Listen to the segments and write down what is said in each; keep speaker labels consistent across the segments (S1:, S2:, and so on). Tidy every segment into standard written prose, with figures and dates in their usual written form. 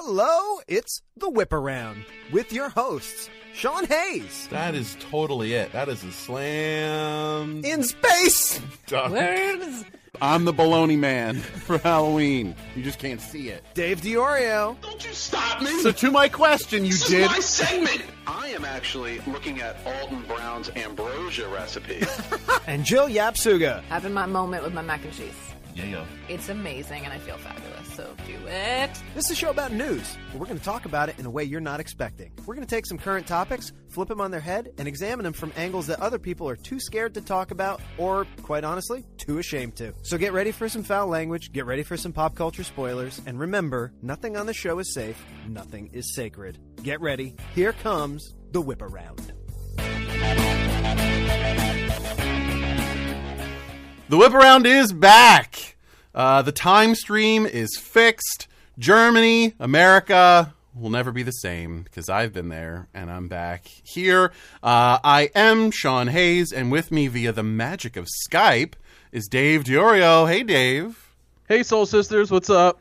S1: Hello, it's The Whip Around with your hosts, Sean Hayes.
S2: That is totally it. That is a slam.
S1: In space!
S3: I'm the baloney man for Halloween. You just can't see it.
S1: Dave Diorio.
S4: Don't you stop me!
S3: So to my question, you
S4: This
S3: did.
S4: is my segment! I am actually looking at Alton Brown's ambrosia recipe.
S1: And Jill Yapsuga.
S5: Having my moment with my mac and cheese.
S2: Yeah.
S5: It's amazing and I feel fabulous, so do it.
S1: This is a show about news, but we're going to talk about it in a way you're not expecting. We're going to take some current topics, flip them on their head, and examine them from angles that other people are too scared to talk about, or, quite honestly, too ashamed to. So get ready for some foul language, get ready for some pop culture spoilers, and remember, nothing on the show is safe, nothing is sacred. Get ready, here comes The Whip Around.
S3: The Whip Around is back. The time stream is fixed. Germany, America will never be the same because I've been there and I'm back here. I am Sean Hayes, and with me via the magic of Skype is Dave Diorio. Hey, Dave.
S6: Hey, Soul Sisters, what's up?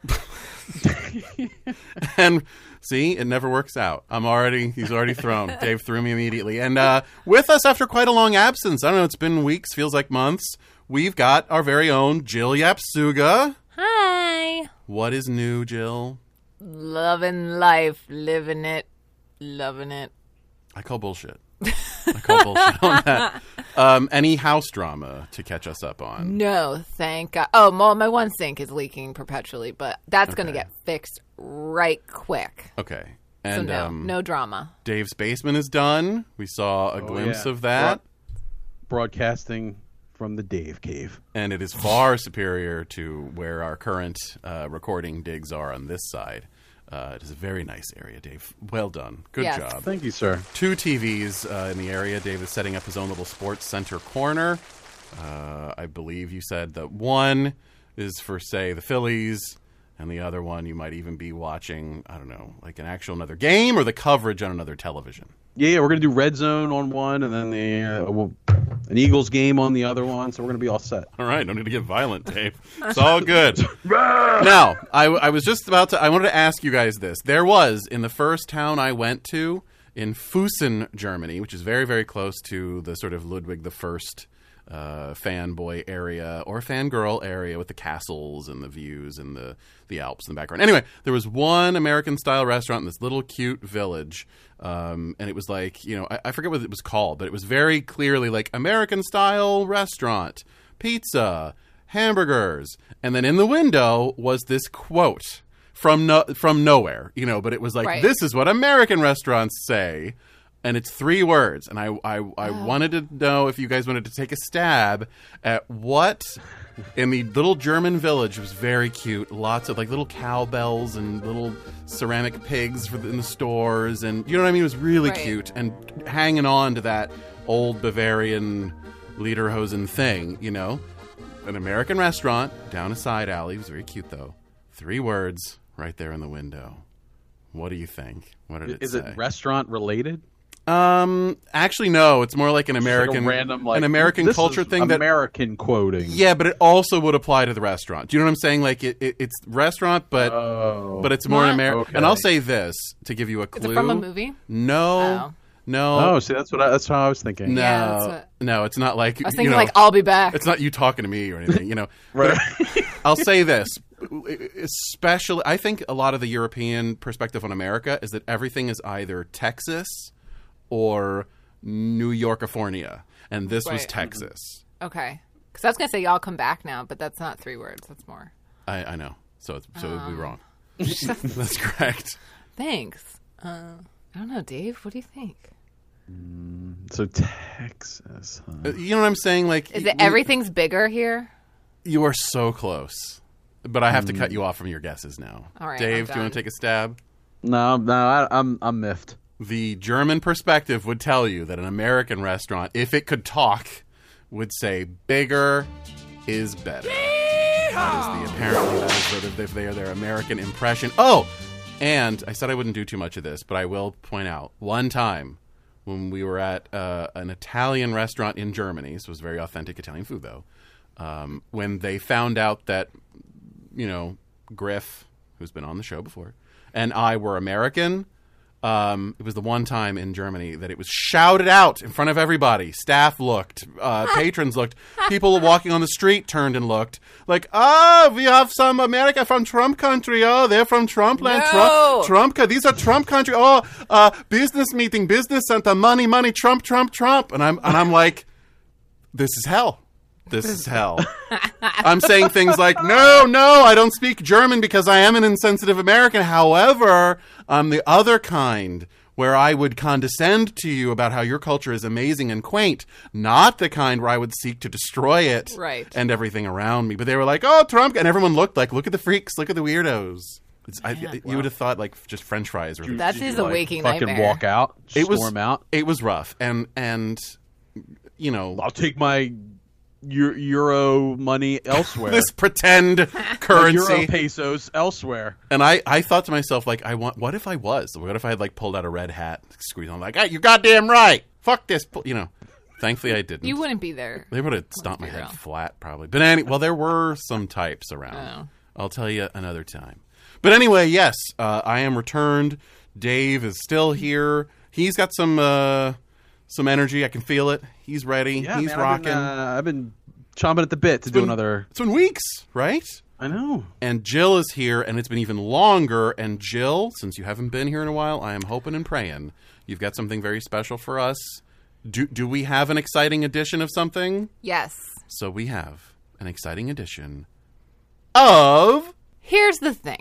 S3: And see, it never works out. He's already thrown. Dave threw me immediately. And with us after quite a long absence, I don't know, it's been weeks, feels like months, we've got our very own Jill Yapsuga.
S5: Hi.
S3: What is new, Jill?
S5: Loving life, living it, loving it.
S3: I call bullshit. I call bullshit on that. Any house drama to catch us up on?
S5: No, thank God. Oh, my one sink is leaking perpetually, but that's going to
S3: Okay.
S5: get fixed right quick.
S3: Okay.
S5: So
S3: And
S5: no drama.
S3: Dave's basement is done. We saw a glimpse
S6: yeah.
S3: of that.
S6: Broadcasting from the Dave Cave.
S3: And it is far superior to where our current recording digs are on this side. It is a very nice area, Dave. Well done. Good
S5: Yes.
S3: job.
S6: Thank you, sir.
S3: 2 TVs in the area. Dave is setting up his own little sports center corner. I believe you said that one is for, say, the Phillies, and the other one you might even be watching, I don't know, like another game or the coverage on another television.
S6: Yeah, we're going to do Red Zone on one, and then an Eagles game on the other one, so we're going to be all set.
S3: All right, no need to get violent, Dave. It's all good. Now, I was just about to... I wanted to ask you guys this. There was, in the first town I went to, in Fussen, Germany, which is very, very close to the sort of Ludwig the First fanboy area or fangirl area with the castles and the views and the Alps in the background. Anyway, there was one American-style restaurant in this little cute village, and it was like, you know, I forget what it was called, but it was very clearly like American-style restaurant, pizza, hamburgers, and then in the window was this quote from nowhere, you know, but it was like,
S5: Right.
S3: This is what American restaurants say. And it's 3 words, and I wanted to know if you guys wanted to take a stab at what in the little German village. It was very cute, lots of like little cowbells and little ceramic pigs in the stores, and you know what I mean. It was really
S5: Right.
S3: cute, and hanging on to that old Bavarian lederhosen thing, you know. An American restaurant down a side alley. It was very cute though. 3 words right there in the window. What do you think? What did it
S6: Is
S3: say?
S6: it restaurant related?
S3: Actually, no. It's more like an American,
S6: Like a random, like,
S3: an American
S6: this
S3: culture
S6: is
S3: thing.
S6: American quoting.
S3: Yeah, but it also would apply to the restaurant. Do you know what I'm saying? Like it's restaurant, but it's more an
S5: What?
S3: American.
S6: Okay.
S3: And I'll say this to give you a
S5: Is
S3: clue.
S5: it from a movie?
S3: No,
S5: Oh.
S3: no,
S6: Oh, see, that's how I was thinking.
S3: no,
S5: Yeah, that's what-
S3: no. It's not like
S5: I was
S3: you
S5: thinking
S3: know,
S5: like, I'll be back.
S3: It's not you talking to me or anything, you know.
S6: Right.
S3: I'll say this, especially, I think a lot of the European perspective on America is that everything is either Texas or New Yorkifornia, and this was
S5: Right.
S3: Texas.
S5: Okay. Because I was going to say, y'all come back now, but that's not 3 words. That's more.
S3: I know, so it would be wrong. That's correct.
S5: Thanks. I don't know, Dave. What do you think?
S6: So Texas. Huh?
S3: You know what I'm saying? Like,
S5: Is it everything's bigger here?
S3: You are so close, but I have to cut you off from your guesses now.
S5: All right,
S3: Dave,
S5: I'm
S3: do you want to
S5: done.
S3: take a stab?
S6: No, I'm miffed.
S3: The German perspective would tell you that an American restaurant, if it could talk, would say bigger is better. That is sort of their American impression. Oh, and I said I wouldn't do too much of this, but I will point out one time when we were at an Italian restaurant in Germany. This was very authentic Italian food, though. When they found out that, you know, Griff, who's been on the show before, and I were American, it was the one time in Germany that it was shouted out in front of everybody. Staff looked, patrons looked, people walking on the street turned and looked. Like, we have some America from Trump country. Oh, they're from Trump land.
S5: No.
S3: Trump. These are Trump country. Oh, business meeting, business center, money, Trump, Trump, Trump. And I'm like, this is hell. This is hell. I'm saying things like, no, I don't speak German because I am an insensitive American. However, I'm the other kind where I would condescend to you about how your culture is amazing and quaint, not the kind where I would seek to destroy it
S5: Right.
S3: and everything around me. But they were like, oh, Trump. And everyone looked like, look at the freaks, look at the weirdos. You would have thought like just French fries. Or
S5: That's his
S3: like,
S5: waking
S6: Fucking
S5: nightmare.
S6: walk out, storm out.
S3: It was rough. And you know,
S6: I'll take my euro money elsewhere.
S3: this pretend
S6: My
S3: currency.
S6: euro pesos elsewhere.
S3: And I thought to myself, like, what if I was? What if I had, like, pulled out a red hat, squeezed on, like, hey, you're goddamn right. Fuck this. You know, thankfully I didn't.
S5: You wouldn't be there.
S3: They would have stomped my
S5: be
S3: head
S5: real.
S3: flat, probably. But well, there were some types around.
S5: Oh.
S3: I'll tell you another time. But anyway, yes, I am returned. Dave is still here. He's got some energy. I can feel it. He's ready.
S6: Yeah,
S3: He's
S6: man,
S3: rocking.
S6: I've been chomping at the bit to do another.
S3: It's been weeks, right?
S6: I know.
S3: And Jill is here, and it's been even longer. And Jill, since you haven't been here in a while, I am hoping and praying you've got something very special for us. Do we have an exciting edition of something?
S5: Yes.
S3: So we have an exciting edition of...
S5: Here's the thing.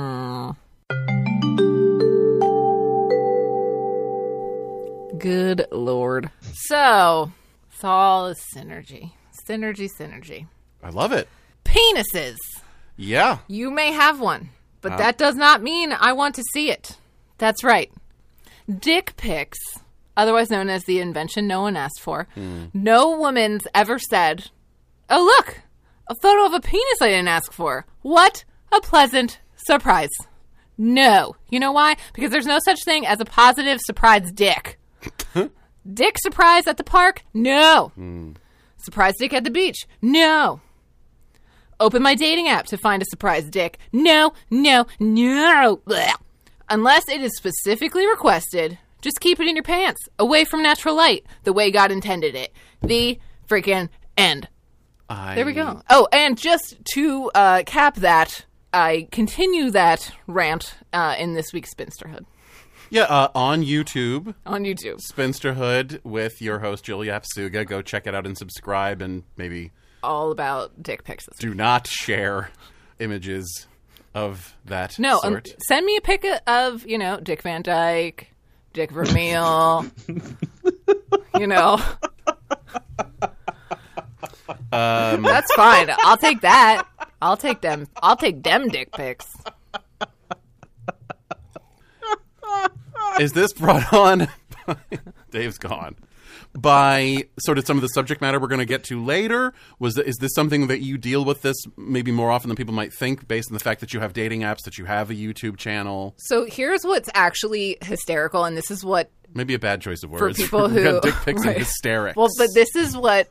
S5: Good Lord. So, it's all a synergy. Synergy.
S3: I love it.
S5: Penises.
S3: Yeah.
S5: You may have one, but that does not mean I want to see it. That's right. Dick pics, otherwise known as the invention no one asked for. No woman's ever said, oh, look, a photo of a penis I didn't ask for. What a pleasant surprise. No. You know why? Because there's no such thing as a positive surprise dick. Dick surprise at the park? No. Surprise dick at the beach? No. Open my dating app to find a surprise dick? No. Blech. Unless it is specifically requested, just keep it in your pants, away from natural light, the way God intended it. The freaking end. There we go. Oh, and just to cap that, I continue that rant in this week's Spinsterhood.
S3: Yeah, on YouTube.
S5: On YouTube.
S3: Spinsterhood with your host, Jill Yapsuga. Go check it out and subscribe, and maybe
S5: All about dick pics.
S3: do not share images of that
S5: No,
S3: sort.
S5: send me a pic of, Dick Van Dyke, Dick Vermeil, That's fine. I'll take that. I'll take them. I'll take them dick pics.
S3: Is this brought on? Dave's gone. By sort of some of the subject matter we're going to get to later? Is this something that you deal with this maybe more often than people might think, based on the fact that you have dating apps, that you have a YouTube channel?
S5: So here's what's actually hysterical, and this is what
S3: Maybe a bad choice of words.
S5: for people
S3: We've
S5: who
S3: got dick pics
S5: right.
S3: and hysterics.
S5: Well, but this is what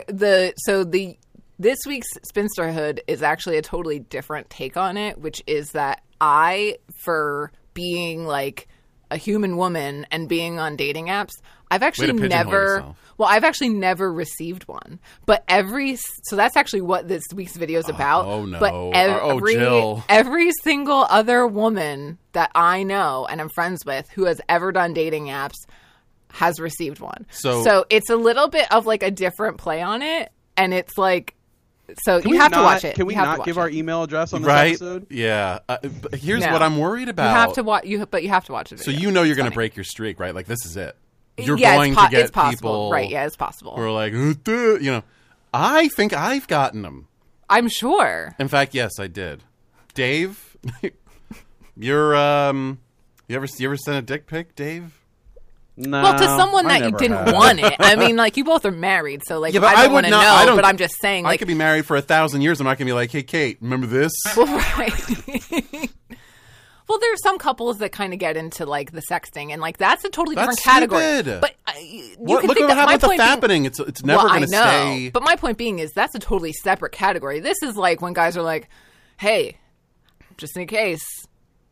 S5: this week's Spinsterhood is actually a totally different take on it, which is that for being like a human woman and being on dating apps, I've actually
S3: Way to pigeonhole yourself.
S5: I've actually never received one. But so that's actually what this week's video is about.
S3: Oh, no.
S5: But
S3: Jill.
S5: every single other woman that I know and I'm friends with who has ever done dating apps has received one.
S3: So
S5: it's a little bit of like a different play on it, and it's like, so
S6: Can
S5: you
S6: we
S5: have to
S6: not-
S5: watch it.
S6: Can we
S5: You have to
S6: not
S5: watch
S6: give
S5: it.
S6: our email address on this
S3: right?
S6: episode?
S3: Yeah. But here's
S5: No.
S3: what I'm worried about.
S5: You have to watch. But you have to watch it.
S3: So you know you're going to break your streak, right? Like, this is it. You're
S5: yeah,
S3: going
S5: it's
S3: to get
S5: it's possible.
S3: people
S5: Right? Yeah, it's possible.
S3: who are like, I think I've gotten them.
S5: I'm sure.
S3: In fact, yes, I did. Dave, you're you ever sent a dick pic, Dave?
S6: No.
S5: Well, to someone
S6: I
S5: that you
S6: never
S5: didn't
S6: have.
S5: want it. I mean, like, you both are married, so like,
S3: Yeah, but
S5: I
S3: I
S5: don't
S3: would
S5: want to
S3: not- I
S5: know.
S3: don't-
S5: But I'm just saying,
S3: I
S5: like,
S3: could be married for 1,000 years. I'm not going to be like, hey, Kate, remember this?
S5: well, right. Well, there's some couples that kind of get into like the sexting, and like that's a totally different
S3: That's
S5: category.
S3: stupid.
S5: But
S3: Look at what
S5: my
S3: happened with the
S5: point being-
S3: fappening. It's never
S5: Well,
S3: going to
S5: I know.
S3: stay.
S5: But my point being is that's a totally separate category. This is like when guys are like, "Hey, just in case,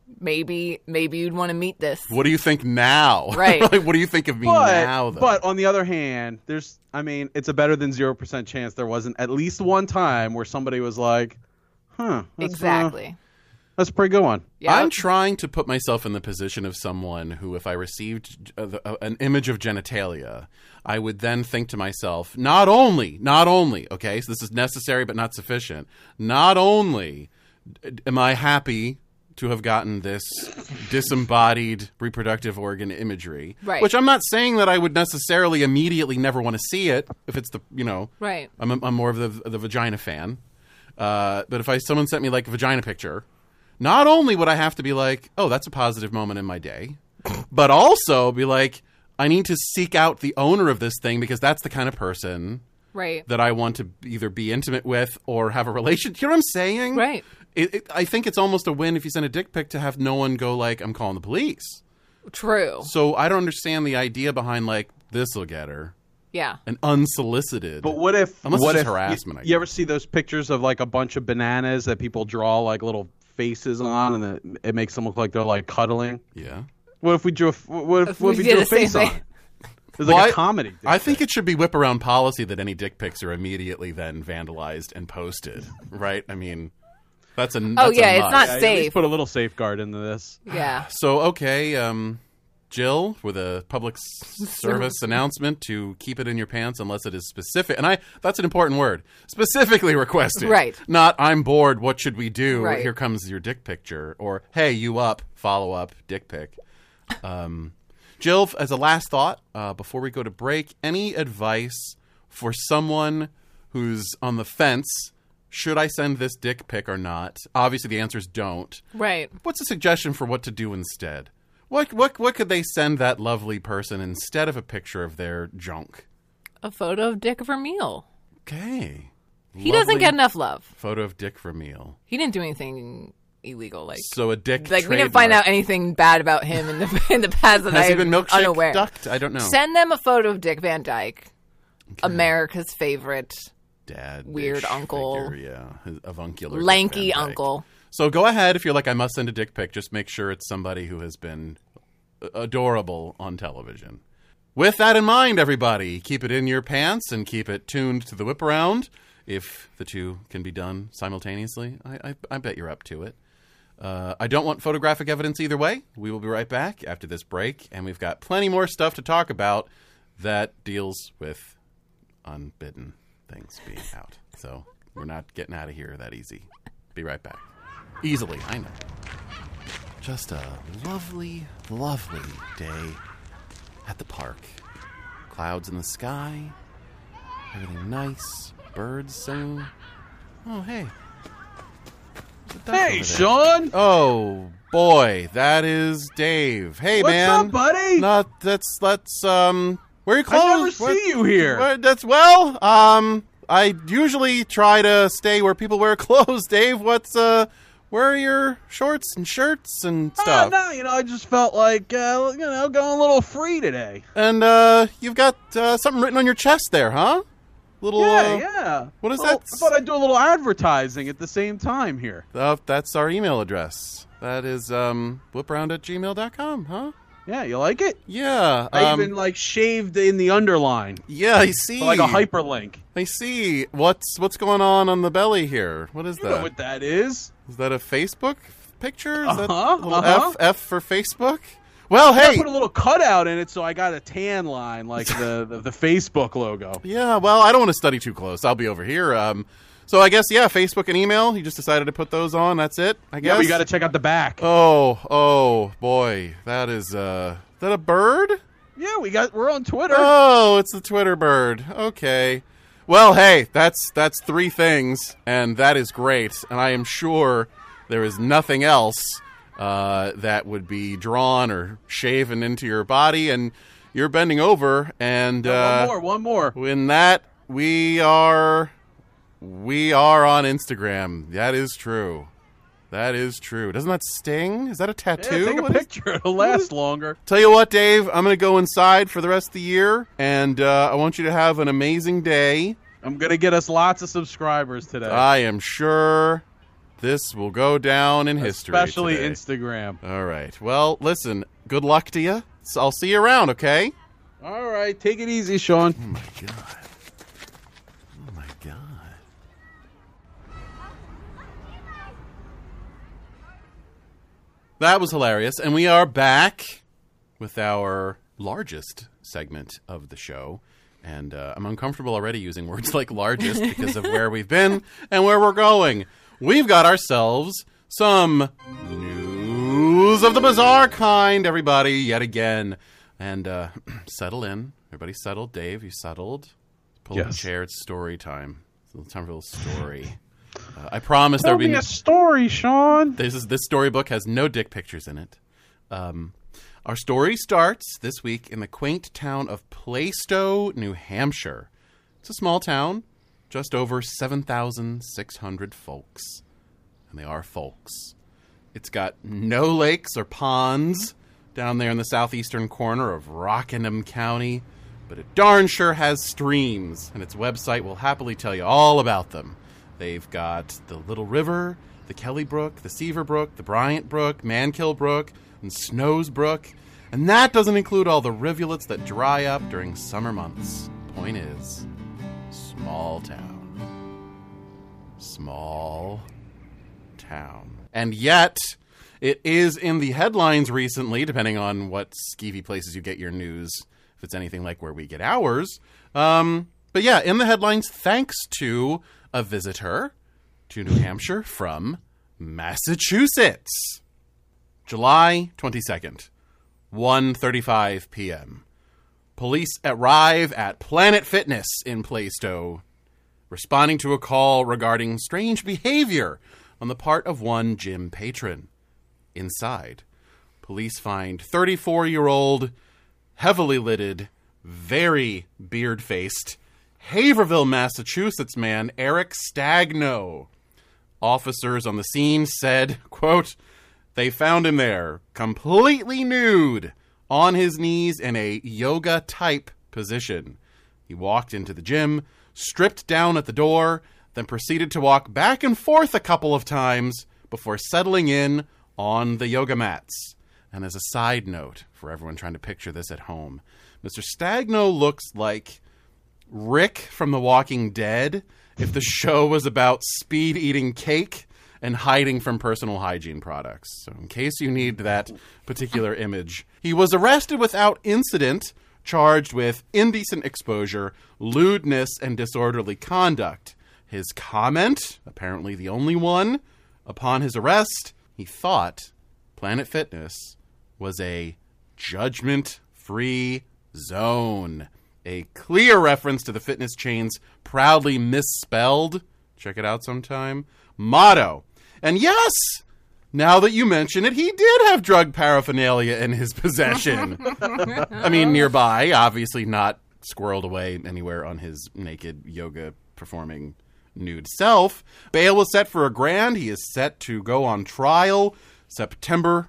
S5: maybe you'd want to meet this.
S3: What do you think now?
S5: Right.
S3: Like, what do you think of me now, though?
S6: But on the other hand, it's a better than 0% chance there wasn't at least one time where somebody was like,
S5: Exactly.
S6: That's a pretty good one.
S5: Yep.
S3: I'm trying to put myself in the position of someone who, if I received an image of genitalia, I would then think to myself, not only, okay, so this is necessary but not sufficient, not only am I happy to have gotten this disembodied reproductive organ imagery,
S5: right.
S3: which I'm not saying that I would necessarily immediately never want to see it if it's
S5: right.
S3: I'm more of the vagina fan. But if someone sent me like a vagina picture, not only would I have to be like, oh, that's a positive moment in my day, but also be like, I need to seek out the owner of this thing because that's the kind of person
S5: right.
S3: that I want to either be intimate with or have a relationship. You know what I'm saying?
S5: Right.
S3: I think it's almost a win if you send a dick pic to have no one go like, I'm calling the police.
S5: True.
S3: So I don't understand the idea behind like, this will get her.
S5: Yeah.
S3: And unsolicited.
S6: But what if
S3: harassment?
S6: You ever see those pictures of like a bunch of bananas that people draw like little faces on, and it makes them look like they're like cuddling?
S3: Yeah.
S6: What if we drew what if we drew a face on? It's like a comedy.
S3: I think it should be whip around policy that any dick pics are immediately then vandalized and posted. Right? I mean, that's a
S5: it's
S3: must.
S5: not
S6: At
S5: safe.
S6: least put a little safeguard into this.
S5: Yeah.
S3: So okay, Jill, with a public service announcement to keep it in your pants unless it is specific. And that's an important word. Specifically requested.
S5: Right.
S3: Not, I'm bored, what should we do?
S5: Right.
S3: Here comes your dick picture. Or, hey, you up, follow up, dick pic. Jill, as a last thought, before we go to break, any advice for someone who's on the fence? Should I send this dick pic or not? Obviously, the answer is don't.
S5: Right.
S3: What's a suggestion for what to do instead? What could they send that lovely person instead of a picture of their junk?
S5: A photo of Dick Vermeil.
S3: Okay.
S5: He doesn't get enough love.
S3: Photo of Dick Vermeil.
S5: He didn't do anything illegal.
S3: So a dick
S5: we didn't find out anything bad about him in the past that
S3: Has he been milkshake
S5: unaware.
S3: ducked? I don't know.
S5: Send them a photo of Dick Van Dyke, America's favorite
S3: dad,
S5: weird uncle.
S3: Figure, yeah, his avuncular
S5: lanky
S3: Dick Van Dyke.
S5: uncle.
S3: So go ahead if you're like, I must send a dick pic. Just make sure it's somebody who has been adorable on television. With that in mind, everybody, keep it in your pants and keep it tuned to the whip around. If the two can be done simultaneously, I bet you're up to it. I don't want photographic evidence either way. We will be right back after this break, and we've got plenty more stuff to talk about that deals with unbidden things being out. So we're not getting out of here that easy. Be right back. Easily, I know. Just a lovely, lovely day at the park. Clouds in the sky. Everything nice. Birds singing. Oh, hey.
S6: Hey, Sean.
S3: Oh, boy. That is Dave. Hey,
S6: What's
S3: man.
S6: up, buddy?
S3: Let's where are you clothes?
S6: I never see you here.
S3: I usually try to stay where people wear clothes, Dave. Where are your shorts and shirts and stuff?
S6: No, I just felt like, going a little free today.
S3: And you've got something written on your chest there, huh?
S6: Yeah.
S3: What is that?
S6: I thought I'd do a little advertising at the same time here.
S3: That's our email address. That is whiparound@gmail.com, huh?
S6: Yeah, you like it?
S3: Yeah.
S6: I even shaved in the underline.
S3: Yeah, I see.
S6: Like a hyperlink.
S3: I see. What's going on the belly here? What is
S6: You
S3: that?
S6: know what that is?
S3: Is that a Facebook picture? Is that
S6: Uh-huh.
S3: F for Facebook? Well, hey.
S6: I put a little cutout in it, so I got a tan line like the Facebook logo.
S3: Yeah, well, I don't want to study too close. I'll be over here. So I guess, yeah, Facebook and email. You just decided to put those on. That's it, I guess.
S6: Yeah, but you got to check out the back.
S3: Oh, boy. That is, is that a bird?
S6: Yeah, we're on Twitter.
S3: Oh, it's the Twitter bird. Okay. Well, hey, that's 3 things, and that is great. And I am sure there is nothing else that would be drawn or shaven into your body, and you're bending over, and
S6: one more.
S3: In that, we are on Instagram. That is true. Doesn't that sting? Is that a tattoo?
S6: Yeah, take a picture. It'll last longer.
S3: Tell you what, Dave, I'm going to go inside for the rest of the year, and I want you to have an amazing day.
S6: I'm going to get us lots of subscribers today.
S3: I am sure This will go down in history.
S6: Especially
S3: today.
S6: Instagram.
S3: All right. Well, listen, good luck to you. So I'll see you around, okay?
S6: All right. Take it easy, Sean.
S3: Oh, my God. Oh, my God. That was hilarious. And we are back with our largest segment of the show. And I'm uncomfortable already using words like largest because of where we've been and where we're going. We've got ourselves some news of the bizarre kind, everybody, yet again. And settle in. Everybody settled. Dave, you settled? Pull up a chair. It's story time. It's time for a little story. I promise there'll be
S6: a story, Sean.
S3: This storybook has no dick pictures in it. Our story starts this week in the quaint town of Plaistow, New Hampshire. It's a small town, just over 7,600 folks. And they are folks. It's got no lakes or ponds down there in the southeastern corner of Rockingham County, but it darn sure has streams, and its website will happily tell you all about them. They've got the Little River, the Kelly Brook, the Seaver Brook, the Bryant Brook, Mankill Brook, and Snows Brook. And that doesn't include all the rivulets that dry up during summer months. Point is, small town. Small town. And yet, it is in the headlines recently, depending on what skeevy places you get your news, if it's anything like where we get ours. But yeah, in the headlines, thanks to a visitor to New Hampshire from Massachusetts. July 22nd, 1:35 p.m. Police arrive at Planet Fitness in Plaistow, responding to a call regarding strange behavior on the part of one gym patron. Inside, police find 34-year-old, heavily lidded, very beard-faced, Haverhill, Massachusetts man Eric Stagno. Officers on the scene said, quote, they found him there, completely nude, on his knees in a yoga-type position. He walked into the gym, stripped down at the door, then proceeded to walk back and forth a couple of times before settling in on the yoga mats. And as a side note, for everyone trying to picture this at home, Mr. Stagno looks like Rick from The Walking Dead if the show was about speed-eating cake and hiding from personal hygiene products. So in case you need that particular image. He was arrested without incident, charged with indecent exposure, lewdness, and disorderly conduct. His comment, apparently the only one, upon his arrest, he thought Planet Fitness was a judgment-free zone. A clear reference to the fitness chain's proudly misspelled, check it out sometime, motto. And yes, now that you mention it, he did have drug paraphernalia in his possession. I mean, nearby, obviously not squirreled away anywhere on his naked yoga performing nude self. Bail was set for $1,000. He is set to go on trial September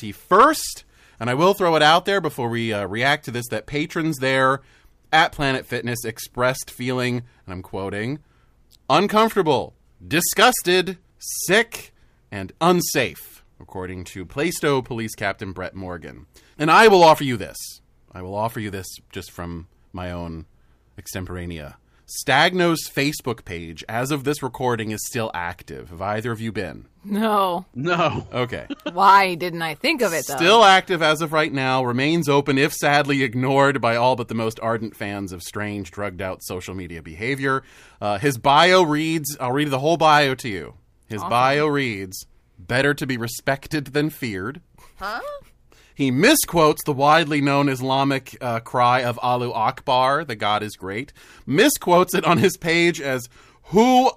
S3: 21st. And I will throw it out there before we react to this, that patrons there at Planet Fitness expressed feeling, and I'm quoting, uncomfortable, disgusted, sick, and unsafe, according to Plaistow Police Captain Brett Morgan. And I will offer you this. I will offer you this just from my own extemporanea. Stagno's Facebook page, as of this recording, is still active. Have either of you been?
S5: No.
S6: No.
S3: Okay.
S5: Why didn't I think of it, though?
S3: Still active as of right now, remains open if sadly ignored by all but the most ardent fans of strange, drugged-out social media behavior. His bio reads, I'll read the whole bio to you. His bio reads, better to be respected than feared.
S5: Huh?
S3: He misquotes the widely known Islamic cry of Allahu Akbar, the God is great. Misquotes it on his page as Hu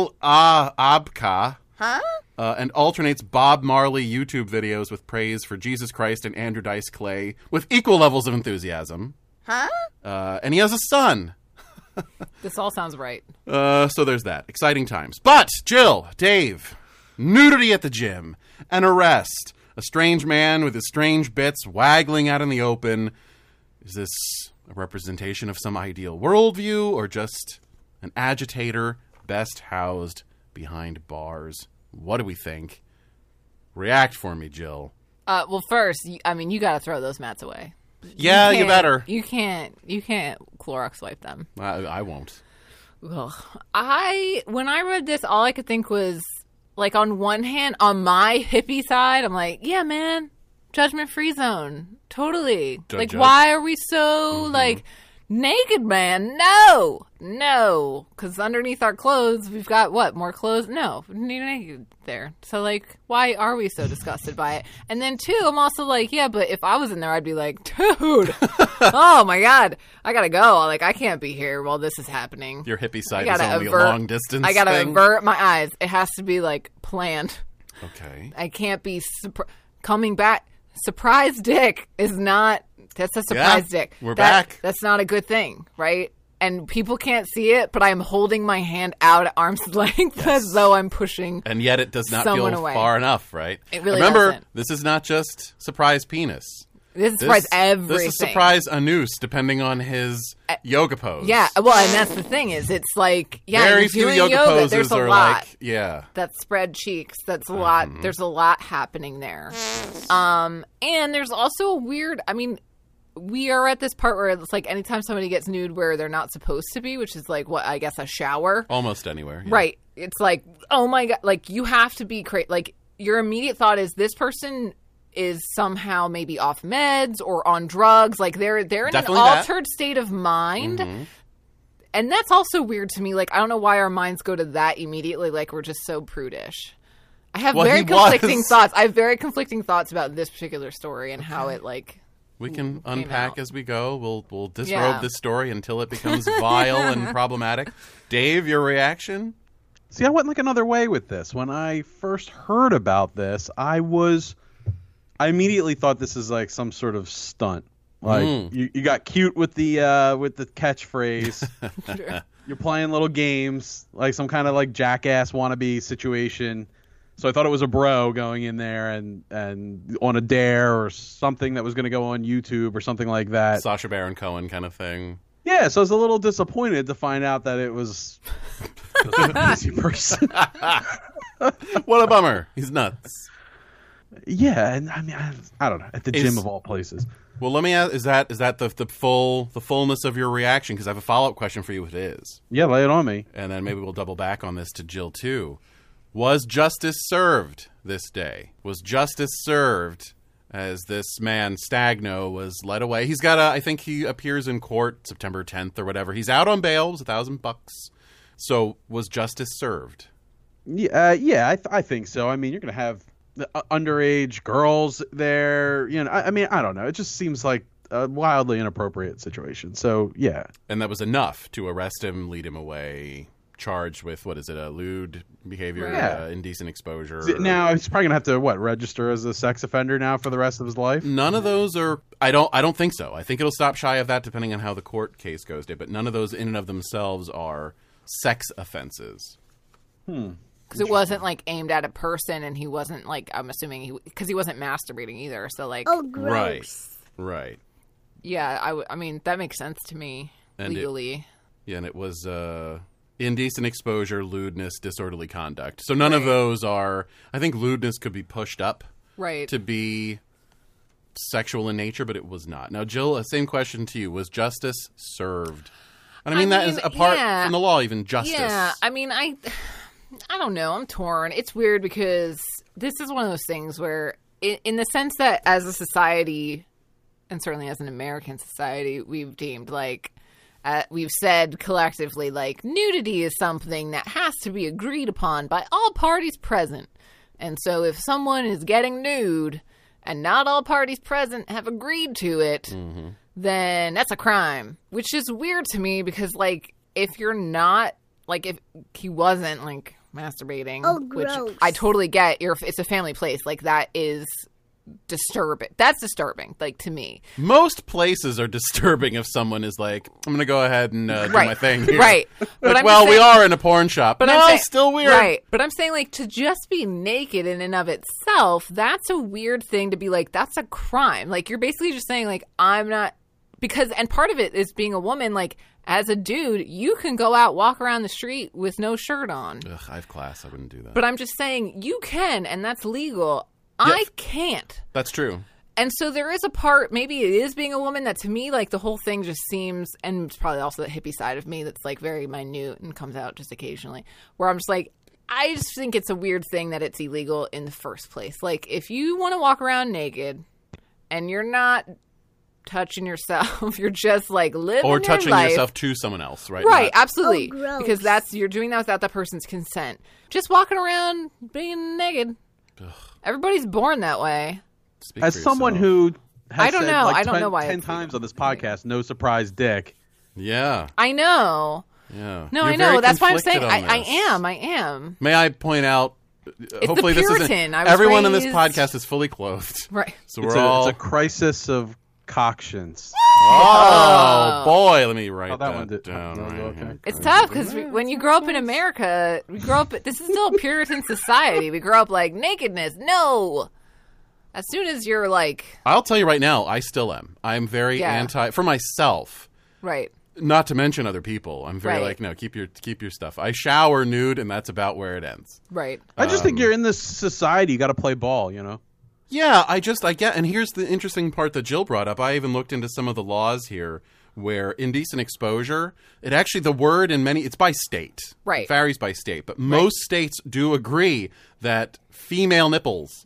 S3: al-Abka.
S5: Huh?
S3: And alternates Bob Marley YouTube videos with praise for Jesus Christ and Andrew Dice Clay with equal levels of enthusiasm.
S5: Huh?
S3: And he has a son.
S5: This all sounds right.
S3: So there's that. Exciting times. But, Jill, Dave, nudity at the gym, an arrest, a strange man with his strange bits waggling out in the open. Is this a representation of some ideal worldview or just an agitator best housed behind bars What do we think? React for me, Jill.
S5: Well, first, you got to throw those mats away.
S3: Yeah, you better.
S5: You can't Clorox wipe them.
S3: I won't.
S5: Ugh. When I read this, all I could think was, like, on one hand, on my hippie side, I'm like, yeah, man, judgment-free zone. Totally.
S3: Judge.
S5: Why are we so, like, naked, man? No. Because underneath our clothes, we've got, what, more clothes? No, we're naked there. So, like, why are we so disgusted by it? And then, two, I'm also like, yeah, but if I was in there, I'd be like, dude, oh, my God, I gotta go. Like, I can't be here while this is happening.
S3: Your hippie side is only a long distance
S5: I gotta
S3: thing.
S5: avert my eyes. It has to be, like, planned.
S3: Okay.
S5: I can't be coming back. Surprise dick is not... That's a surprise dick.
S3: We're back.
S5: That's not a good thing, right? And people can't see it, but I'm holding my hand out at arm's length as though I'm pushing.
S3: And yet it does not
S5: someone
S3: feel
S5: away.
S3: far enough, right?
S5: It really
S3: Remember,
S5: doesn't.
S3: this is not just surprise penis.
S5: This is surprise everything.
S3: This is surprise anus, depending on his yoga pose.
S5: Yeah, well, and that's the thing is, it's like,
S3: Very
S5: you're
S3: few
S5: doing
S3: yoga poses
S5: there's a
S3: are
S5: lot.
S3: like, yeah.
S5: That's spread cheeks. That's a lot. There's a lot happening there. And there's also a weird, we are at this part where it's like anytime somebody gets nude where they're not supposed to be, which is like what I guess a shower.
S3: Almost anywhere. Yeah.
S5: Right. It's like, oh my God, like you have to be crazy. Like your immediate thought is this person is somehow maybe off meds or on drugs. Like they're in
S3: Definitely
S5: an
S3: that.
S5: altered state of mind. Mm-hmm. And that's also weird to me. Like, I don't know why our minds go to that immediately. Like we're just so prudish. I have very conflicting thoughts. I have very conflicting thoughts about this particular story and how it like...
S3: We can unpack as we go. We'll disrobe this story until it becomes vile and problematic. Dave, your reaction?
S6: See, I went like another way with this. When I first heard about this, I immediately thought this is like some sort of stunt. Like you got cute with the catchphrase. You're playing little games, like some kind of like jackass wannabe situation. So I thought it was a bro going in there and on a dare or something that was going to go on YouTube or something like that.
S3: Sacha Baron Cohen kind of thing.
S6: Yeah, so I was a little disappointed to find out that it was a crazy person.
S3: What a bummer. He's nuts.
S6: Yeah, and I don't know, at the gym of all places.
S3: Well, let me ask, is that the fullness of your reaction? Because I have a follow-up question for you if it is.
S6: Yeah, lay it on me.
S3: And then maybe we'll double back on this to Jill, too. Was justice served this day? Was justice served as this man, Stagno, was led away? He's got I think he appears in court September 10th or whatever. He's out on bail. It was $1,000. So was justice served?
S6: Yeah, I think so. I mean, you're going to have underage girls there. You know, I don't know. It just seems like a wildly inappropriate situation. So, yeah.
S3: And that was enough to arrest him, lead him away, charged with, what is it, a lewd behavior, indecent exposure.
S6: Now he's probably gonna have to register as a sex offender now for the rest of his life.
S3: None of those are. I don't think so. I think it'll stop shy of that depending on how the court case goes. But none of those in and of themselves are sex offenses.
S5: Because it wasn't like aimed at a person, and he wasn't like, I'm assuming because he wasn't masturbating either. So like,
S7: oh, gross.
S3: Right.
S5: Yeah, I mean that makes sense to me legally.
S3: And it was. Indecent exposure, lewdness, disorderly conduct. So none of those are... I think lewdness could be pushed up to be sexual in nature, but it was not. Now, Jill, same question to you. Was justice served? And I mean that is apart from the law, even justice.
S5: Yeah, I mean, I don't know. I'm torn. It's weird because this is one of those things where, in the sense that as a society, and certainly as an American society, we've deemed like... we've said collectively, like, nudity is something that has to be agreed upon by all parties present. And so if someone is getting nude and not all parties present have agreed to it, then that's a crime. Which is weird to me because, like, if you're not, like, if he wasn't, like, masturbating, which I totally get, it's a family place. Like, that is... disturbing. That's disturbing, like, to me.
S3: Most places are disturbing if someone is like, I'm going to go ahead and do my thing here.
S5: Right. But
S3: we are in a porn shop. But no, still weird.
S5: Right. But I'm saying, like, to just be naked in and of itself, that's a weird thing to be like, that's a crime. Like, you're basically just saying, like, I'm not and part of it is being a woman, like, as a dude, you can go out, walk around the street with no shirt on.
S3: Ugh, I have class. I wouldn't do that.
S5: But I'm just saying, you can, and that's legal.
S3: Yeah.
S5: I can't.
S3: That's true.
S5: And so there is a part, maybe it is being a woman, that to me, like, the whole thing just seems, and it's probably also the hippie side of me that's, like, very minute and comes out just occasionally, where I'm just like, I just think it's a weird thing that it's illegal in the first place. Like, if you want to walk around naked and you're not touching yourself, you're just, like, living
S3: Or touching
S5: your life.
S3: yourself to someone else, right?
S5: Right,
S3: Not-
S5: absolutely.
S7: Oh, gross.
S5: Because you're doing that without that person's consent. Just walking around being naked. Everybody's born that way.
S3: Speak
S6: As
S3: for
S6: someone
S3: yourself.
S6: who has
S5: I don't
S6: said,
S5: know.
S6: like,
S5: I don't know why
S6: 10
S5: it's
S6: times
S5: legal.
S6: on this podcast, no surprise, dick.
S3: Yeah.
S5: I know.
S3: Yeah.
S5: No,
S3: You're
S5: I know.
S3: very
S5: That's why I'm saying
S3: conflicted on this.
S5: I am.
S3: May I point out, hopefully
S5: the
S3: this
S5: Puritan.
S3: isn't,
S5: I was
S3: everyone in this
S5: raised-
S3: podcast is fully clothed.
S5: Right.
S3: So
S6: It's
S3: we're all,
S6: it's a crisis of coctions.
S3: oh boy, let me write
S6: How'd that one do?
S3: down.
S6: No,
S3: right
S6: okay.
S3: here.
S5: It's tough because when you grow up in America, this is still a Puritan society. We grow up like, nakedness, no. As soon as you're like,
S3: I'll tell you right now, I still am. I'm very
S5: Yeah.
S3: anti, for myself,
S5: right.
S3: not to mention other people. I'm very
S5: Right.
S3: like, no, keep your stuff. I shower nude, and that's about where it ends.
S5: Right.
S6: I just think you're in this society. You got to play ball, you know?
S3: Yeah, I get, and here's the interesting part that Jill brought up. I even looked into some of the laws here where indecent exposure, the word it's by state.
S5: Right.
S3: It varies by state, but most states do agree that female nipples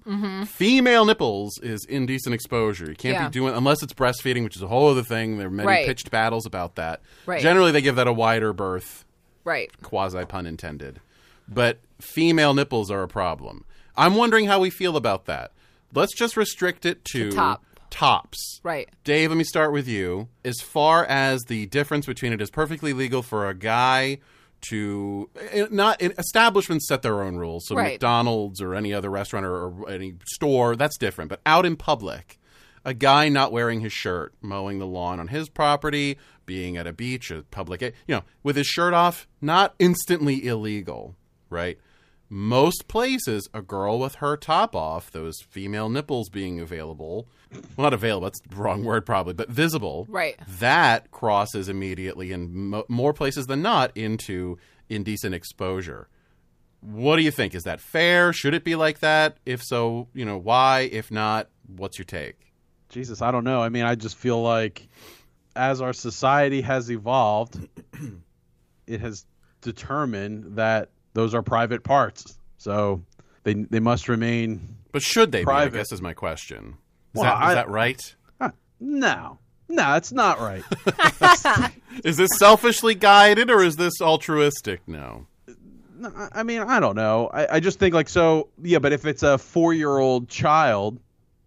S3: is indecent exposure. You can't
S5: Yeah.
S3: be doing, unless it's breastfeeding, which is a whole other thing. There are many
S5: Right.
S3: pitched battles about that.
S5: Right.
S3: Generally, they give that a wider berth,
S5: Right.
S3: quasi pun intended. But female nipples are a problem. I'm wondering how we feel about that. Let's just restrict it to tops.
S5: Right.
S3: Dave, let me start with you. As far as the difference between it is perfectly legal for a guy to establishments set their own rules. So
S5: Right.
S3: McDonald's or any other restaurant or any store, that's different. But out in public, a guy not wearing his shirt, mowing the lawn on his property, being at a beach, a public, with his shirt off, not instantly illegal, right? Most places, a girl with her top off, those female nipples being available, well, not available, that's the wrong word probably, but visible.
S5: Right.
S3: That crosses immediately in more places than not into indecent exposure. What do you think? Is that fair? Should it be like that? If so, why? If not, what's your take?
S6: Jesus, I don't know. I mean, I just feel like as our society has evolved, it has determined that those are private parts. So they must remain.
S3: But should they
S6: private.
S3: be, I guess is my question.
S6: Well,
S3: Is that right?
S6: No, it's not right.
S3: Is this selfishly guided or is this altruistic? No.
S6: No, I mean, I don't know. I just think yeah, but if it's a 4-year-old child,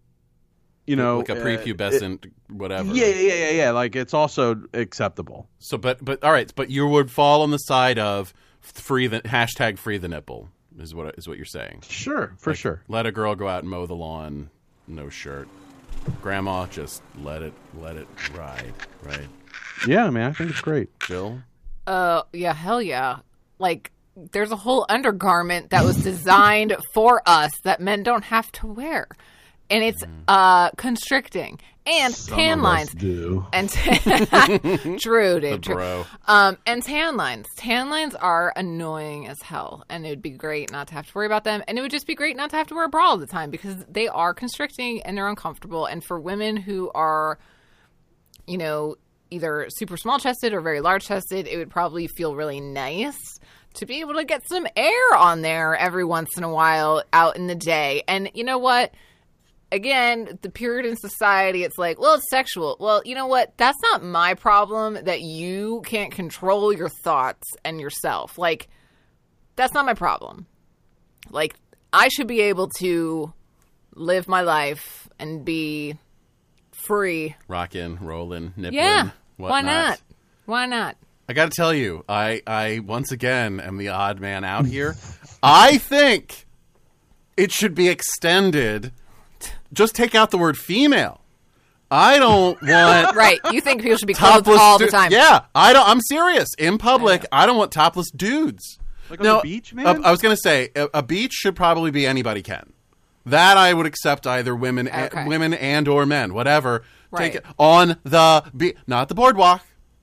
S3: like a prepubescent, whatever.
S6: Yeah. Like, it's also acceptable.
S3: So, but all right, but you would fall on the side of free the nipple is what you're saying.
S6: Sure, for sure.
S3: Let a girl go out and mow the lawn, no shirt. Grandma, just let it ride, right?
S6: Yeah, man, I think it's great.
S3: Jill?
S5: Yeah, hell yeah. Like, there's a whole undergarment that was designed for us that men don't have to wear. And it's constricting. And tan lines.
S6: Do.
S5: And true, Dave. True.
S3: Bro.
S5: And tan lines. Tan lines are annoying as hell, and it would be great not to have to worry about them. And it would just be great not to have to wear a bra all the time because they are constricting and they're uncomfortable. And for women who are, either super small chested or very large chested, it would probably feel really nice to be able to get some air on there every once in a while out in the day. And you know what? Again, the Puritan society, it's like, well, it's sexual. Well, you know what? That's not my problem that you can't control your thoughts and yourself. Like, that's not my problem. Like, I should be able to live my life and be free.
S3: Rockin', rollin', nippling.
S5: Yeah.
S3: Whatnot.
S5: Why not? Why not?
S3: I got to tell you, I once again am the odd man out here. I think it should be extended. Just take out the word female. I don't want
S5: Right. You think people should be clothed
S3: topless
S5: all the time.
S3: Yeah, I'm serious. In public, I don't want topless dudes.
S6: Like on the beach, man?
S3: I was going to say a beach should probably be anybody can. That I would accept either women and or men, whatever.
S5: Right.
S3: Take it on the beach, not the boardwalk.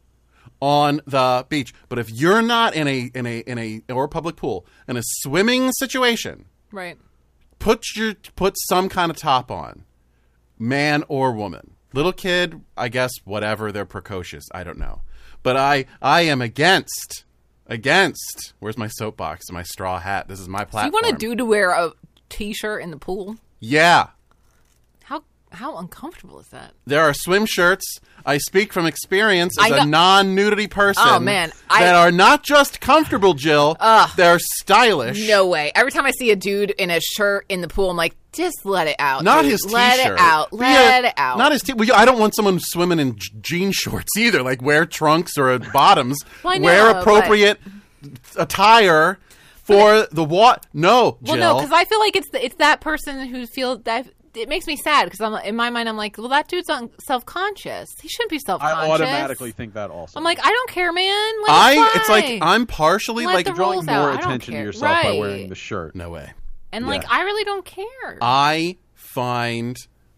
S3: On the beach. But if you're not in a or a public pool in a swimming situation,
S5: Right.
S3: put some kind of top on, man or woman. Little kid, I guess whatever, they're precocious. I don't know. But I am against. Where's my soapbox and my straw hat? This is my platform.
S5: Do you want a dude to wear a t-shirt in the pool?
S3: Yeah.
S5: How uncomfortable is that?
S3: There are swim shirts. I speak from experience as a non-nudity person.
S5: Oh, man.
S3: That are not just comfortable, Jill. They're stylish.
S5: No way. Every time I see a dude in a shirt in the pool, I'm like, just let it out.
S3: Not
S5: dude.
S3: his t-shirt.
S5: Let it out. Let it out.
S3: Not his t-shirt. Well, I don't want someone swimming in jean shorts either. Like, wear trunks or bottoms.
S5: Well, I know,
S3: wear appropriate attire for the what? No, Jill.
S5: Well, no, because I feel like it's that person who feels that. It makes me sad because in my mind I'm like, well, that dude's self-conscious. He shouldn't be self-conscious.
S6: I automatically think that also.
S5: I'm like, I don't care, man.
S3: It's like I'm partially
S5: Let
S3: like
S5: the
S6: drawing
S5: rules
S6: more
S5: out.
S6: attention to
S5: Right.
S6: yourself by wearing the shirt.
S3: no way.
S5: And like, I really don't care.
S3: I find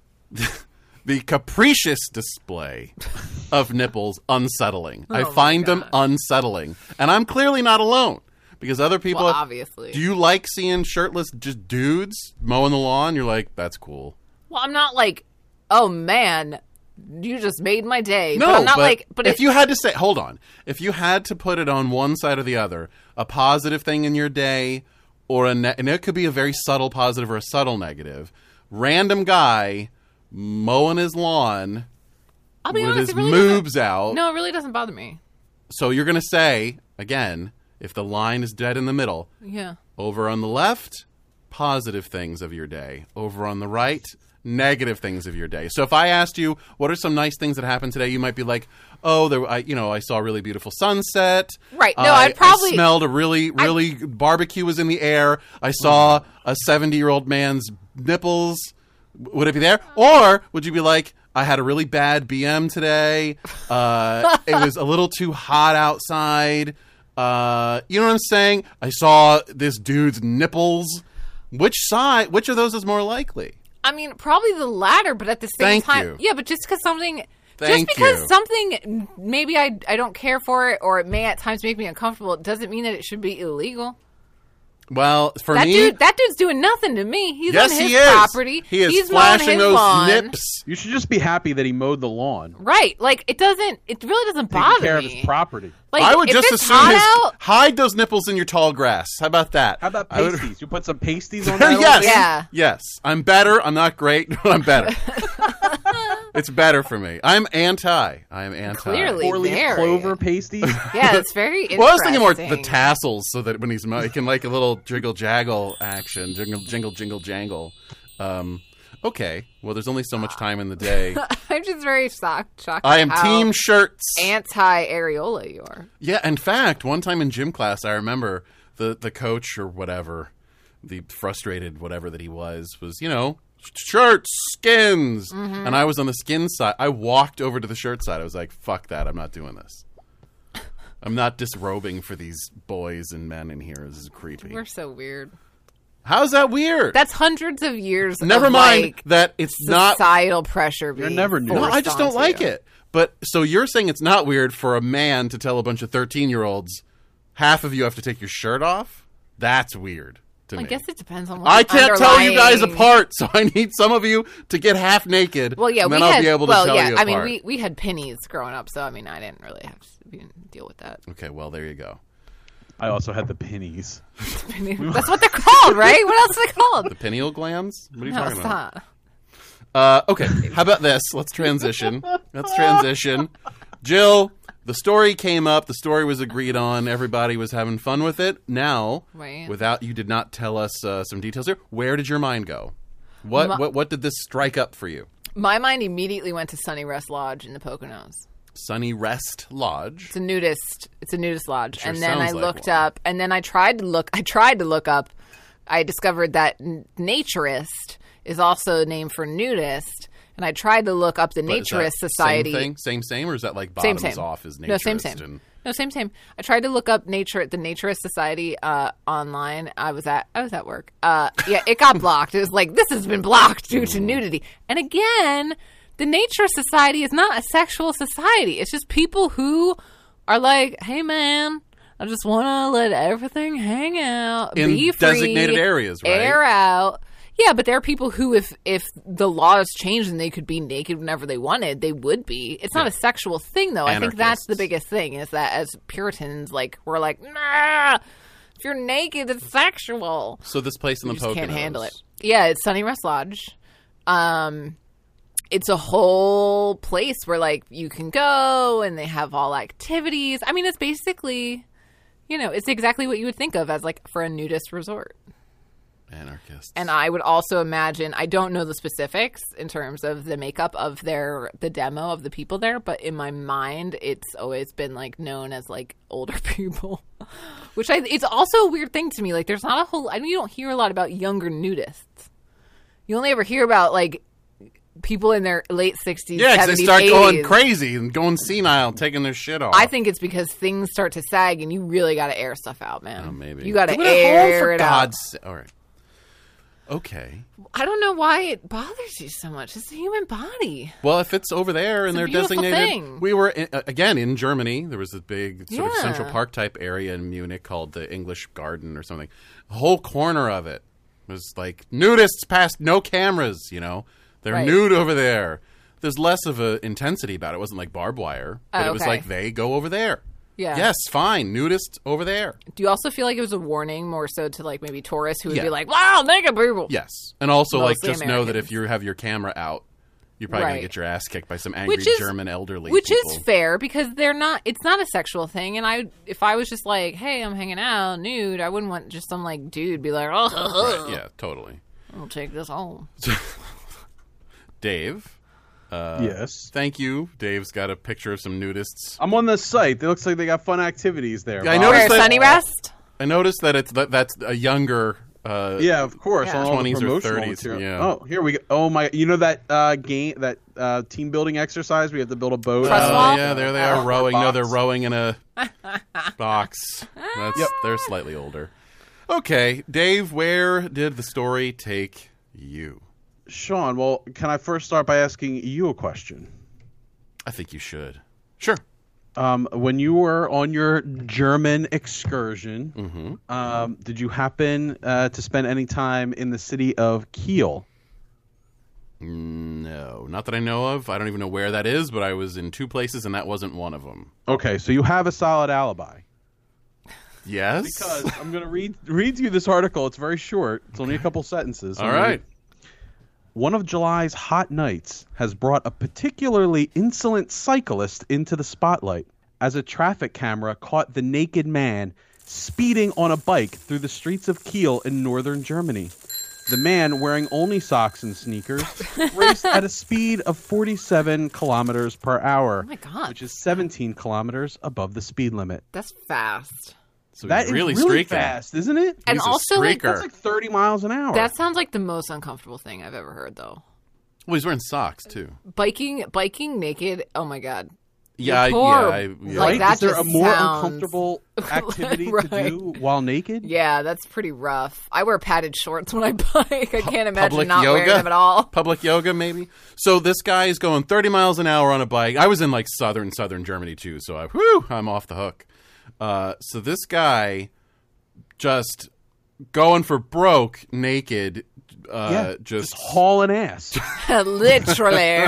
S3: the capricious display of nipples unsettling. I find them unsettling, and I'm clearly not alone. Because other people,
S5: well, obviously.
S3: Do you like seeing shirtless just dudes mowing the lawn? You're like, that's cool.
S5: Well, I'm not like, oh man, you just made my day.
S3: No,
S5: but I'm not like. But
S3: if you had to say, hold on, if you had to put it on one side or the other, a positive thing in your day, or and it could be a very subtle positive or a subtle negative. Random guy mowing his lawn
S5: I'll be
S3: with
S5: honest,
S3: his
S5: it really
S3: moobs out.
S5: No, it really doesn't bother me.
S3: So you're gonna say again. If the line is dead in the middle,
S5: Yeah.
S3: over on the left, positive things of your day. Over on the right, negative things of your day. So if I asked you, what are some nice things that happened today? You might be like, oh, I saw a really beautiful sunset.
S5: Right. No, I'd probably...
S3: I smelled a really barbecue was in the air. I saw a 70-year-old man's nipples. Would it be there? Or would you be like, I had a really bad BM today. It was a little too hot outside. You know what I'm saying? I saw this dude's nipples. Which of those is more likely?
S5: I mean, probably the latter, but at the same
S3: Thank
S5: time,
S3: you.
S5: yeah. But just because something maybe I don't care for it, or it may at times make me uncomfortable, it doesn't mean that it should be illegal.
S3: Well, for
S5: that
S3: me,
S5: that dude's doing nothing to me. He's
S3: yes,
S5: on his
S3: he is.
S5: property.
S3: He is
S5: He's
S3: flashing
S5: mowing his
S3: those
S5: lawn.
S3: nips.
S6: You should just be happy that he mowed the lawn.
S5: Right? Like it really doesn't
S6: Taking
S5: bother
S6: care
S5: me.
S6: of his property.
S5: Like,
S3: I would
S5: if
S3: just
S5: it's
S3: assume
S5: hot out,
S3: hide those nipples in your tall grass. How about that?
S6: How about
S3: I would-
S6: pasties? You put some pasties on that?
S3: Yes.
S6: old thing?
S5: Yeah.
S3: Yes. I'm better. I'm not great, but I'm better. It's better for me. I am anti.
S5: Clearly.
S6: Four-leaf
S5: Very.
S6: clover pasties.
S5: Yeah, it's very interesting.
S3: Well, I was thinking more the tassels, so that when he's he can like a little jiggle jaggle action, jingle jangle. Okay. Well, there's only so much time in the day.
S5: I'm just very shocked.
S3: I am
S5: at how
S3: team shirts.
S5: anti-areola you are.
S3: Yeah. In fact, one time in gym class, I remember the coach or whatever, the frustrated whatever that he was shirts, skins.
S5: Mm-hmm.
S3: And I was on the skin side. I walked over to the shirt side. I was like, fuck that. I'm not doing this. I'm not disrobing for these boys and men in here. This is creepy.
S5: We're so weird.
S3: How's that weird?
S5: That's hundreds of years
S3: Never
S5: of,
S3: mind
S5: like,
S3: that it's not.
S5: societal pressure being
S6: never new.
S3: No,
S5: forced
S3: I just don't
S5: onto
S3: like
S5: you.
S3: it. But so you're saying it's not weird for a man to tell a bunch of 13-year-olds, half of you have to take your shirt off? That's weird to me.
S5: I guess it depends on what
S3: I can't tell you guys
S5: underlying-
S3: apart, so I need some of you to get half naked.
S5: Well, yeah,
S3: and then
S5: we
S3: I'll
S5: had,
S3: be able to
S5: well,
S3: tell
S5: yeah,
S3: you
S5: I
S3: apart.
S5: mean, we had pennies growing up, so I mean, I didn't really have to deal with that.
S3: Okay, well, there you go.
S6: I also had the pennies.
S5: That's what they're called, right? What else are they called?
S3: The pineal glands? What are you
S5: No,
S3: talking about?
S5: stop.
S3: Okay, how about this? Let's transition. Jill, the story came up. The story was agreed on. Everybody was having fun with it. Now,
S5: Right.
S3: you did not tell us some details here. Where did your mind go? What did this strike up for you?
S5: My mind immediately went to Sunny Rest Lodge in the Poconos.
S3: Sunny Rest Lodge.
S5: It's a nudist lodge.
S3: Sure
S5: And then I
S3: sounds like
S5: looked
S3: one.
S5: up, and then I tried to look up. I discovered that naturist is also a name for nudist, and I tried to look up the
S3: But is that
S5: Naturist Society.
S3: Same thing? Same, or is that like bottoms off is naturist?
S5: No, same.
S3: And
S5: No, same. I tried to look up the Naturist Society online. I was at work. Yeah, it got blocked. It was like, this has been blocked due to nudity. And again, the Naturist Society is not a sexual society. It's just people who are like, hey man, I just want to let everything hang out,
S3: in
S5: be free,
S3: designated areas, right?
S5: air out. Yeah, but there are people who, if the laws changed and they could be naked whenever they wanted, they would be. It's not a sexual thing, though. I think that's the biggest thing, is that as Puritans, like, we're like, nah, if you're naked, it's sexual.
S3: So this place in the
S5: just
S3: Poconos.
S5: can't handle it. Yeah, it's Sunnyrest Lodge. It's a whole place where, like, you can go and they have all activities. I mean, it's basically, it's exactly what you would think of as, like, for a nudist resort.
S3: Anarchists.
S5: And I would also imagine, I don't know the specifics in terms of the makeup of the demo of the people there, but in my mind, it's always been like known as like older people, which it's also a weird thing to me. Like there's not you don't hear a lot about younger nudists. You only ever hear about like people in their late 60s,
S3: yeah,
S5: 70s,
S3: they start
S5: 80s.
S3: going crazy and going senile, taking their shit off.
S5: I think it's because things start to sag and you really got to air stuff out, man.
S3: Oh, maybe.
S5: You got to
S3: Do it at home,
S5: air
S3: for
S5: it out.
S3: God's sake. All right. Okay.
S5: I don't know why it bothers you so much. It's a human body.
S3: Well, if it's over there and
S5: a
S3: they're
S5: beautiful
S3: designated,
S5: thing.
S3: we were again in Germany. There was a big sort of
S5: Yeah.
S3: Central Park type area in Munich called the English Garden or something. A whole corner of it was like nudists past, no cameras. They're
S5: Right.
S3: nude over there. There's less of a intensity about it. It wasn't like barbed wire, but
S5: Oh,
S3: it was
S5: okay.
S3: like they go over there.
S5: Yeah.
S3: Yes, fine, nudists over there.
S5: Do you also feel like it was a warning more so to like maybe tourists who would
S3: Yeah.
S5: be like, wow, naked people?
S3: Yes, and also like
S5: Mostly
S3: just know that
S5: Americans.
S3: if you have your camera out, you're probably gonna
S5: Right.
S3: get your ass kicked by some angry German elderly
S5: which
S3: people.
S5: is fair because it's not a sexual thing. And if I was just like, hey, I'm hanging out nude, I wouldn't want just some like dude be like, oh,
S3: Right, yeah, totally.
S5: I'll take this home.
S3: Dave,
S6: Yes.
S3: thank you. Dave's got a picture of some nudists.
S6: I'm on the site. It looks like they got fun activities there.
S3: Yeah, I
S6: Bob.
S3: noticed
S5: Where,
S3: that-
S5: Sunnyrest?
S3: I noticed that that's a younger.
S6: Yeah, of course.
S5: Yeah.
S6: On all the
S3: 20s or
S6: promotional
S3: 30s,
S6: material.
S3: yeah.
S6: Oh, here we go. Oh my! You know that game, that team building exercise? We have to build a boat.
S5: Trust wall?
S3: Yeah, there they are rowing. No, they're
S6: box.
S3: rowing in a box. They're slightly older. Okay, Dave, where did the story take you?
S6: Sean, well, can I first start by asking you a question?
S3: I think you should. Sure.
S6: When you were on your German excursion, did you happen to spend any time in the city of Kiel?
S3: No, not that I know of. I don't even know where that is, but I was in two places, and that wasn't one of them.
S6: Okay, so you have a solid alibi.
S3: Yes?
S6: Because I'm going to read to you this article. It's very short. It's only a couple sentences.
S3: All right.
S6: One of July's hot nights has brought a particularly insolent cyclist into the spotlight as a traffic camera caught the naked man speeding on a bike through the streets of Kiel in northern Germany. The man, wearing only socks and sneakers, raced at a speed of 47 kilometers per hour,
S5: Oh my God.
S6: which is 17 kilometers above the speed limit.
S5: That's fast.
S3: So
S6: That
S3: he's
S6: is
S3: really
S6: really
S3: streaking.
S6: fast, isn't it?
S5: And
S3: He's a
S5: also, like,
S3: streaker.
S6: That's like 30 miles an hour.
S5: that sounds like the most uncomfortable thing I've ever heard, though.
S3: Well, he's wearing socks, too.
S5: Biking naked. Oh my God.
S3: Yeah,
S5: poor-
S3: yeah.
S5: like,
S6: Right?
S5: that
S6: Is there a
S5: just
S6: more
S5: sounds-
S6: uncomfortable activity
S5: Right.
S6: to do while naked?
S5: Yeah, that's pretty rough. I wear padded shorts when I bike. I can't imagine
S3: Public
S5: not
S3: yoga?
S5: wearing them at all.
S3: Public yoga, maybe. So this guy is going 30 miles an hour on a bike. I was in like southern Germany too, so I'm off the hook. So this guy just going for broke, naked. Just
S6: hauling ass.
S5: Literally.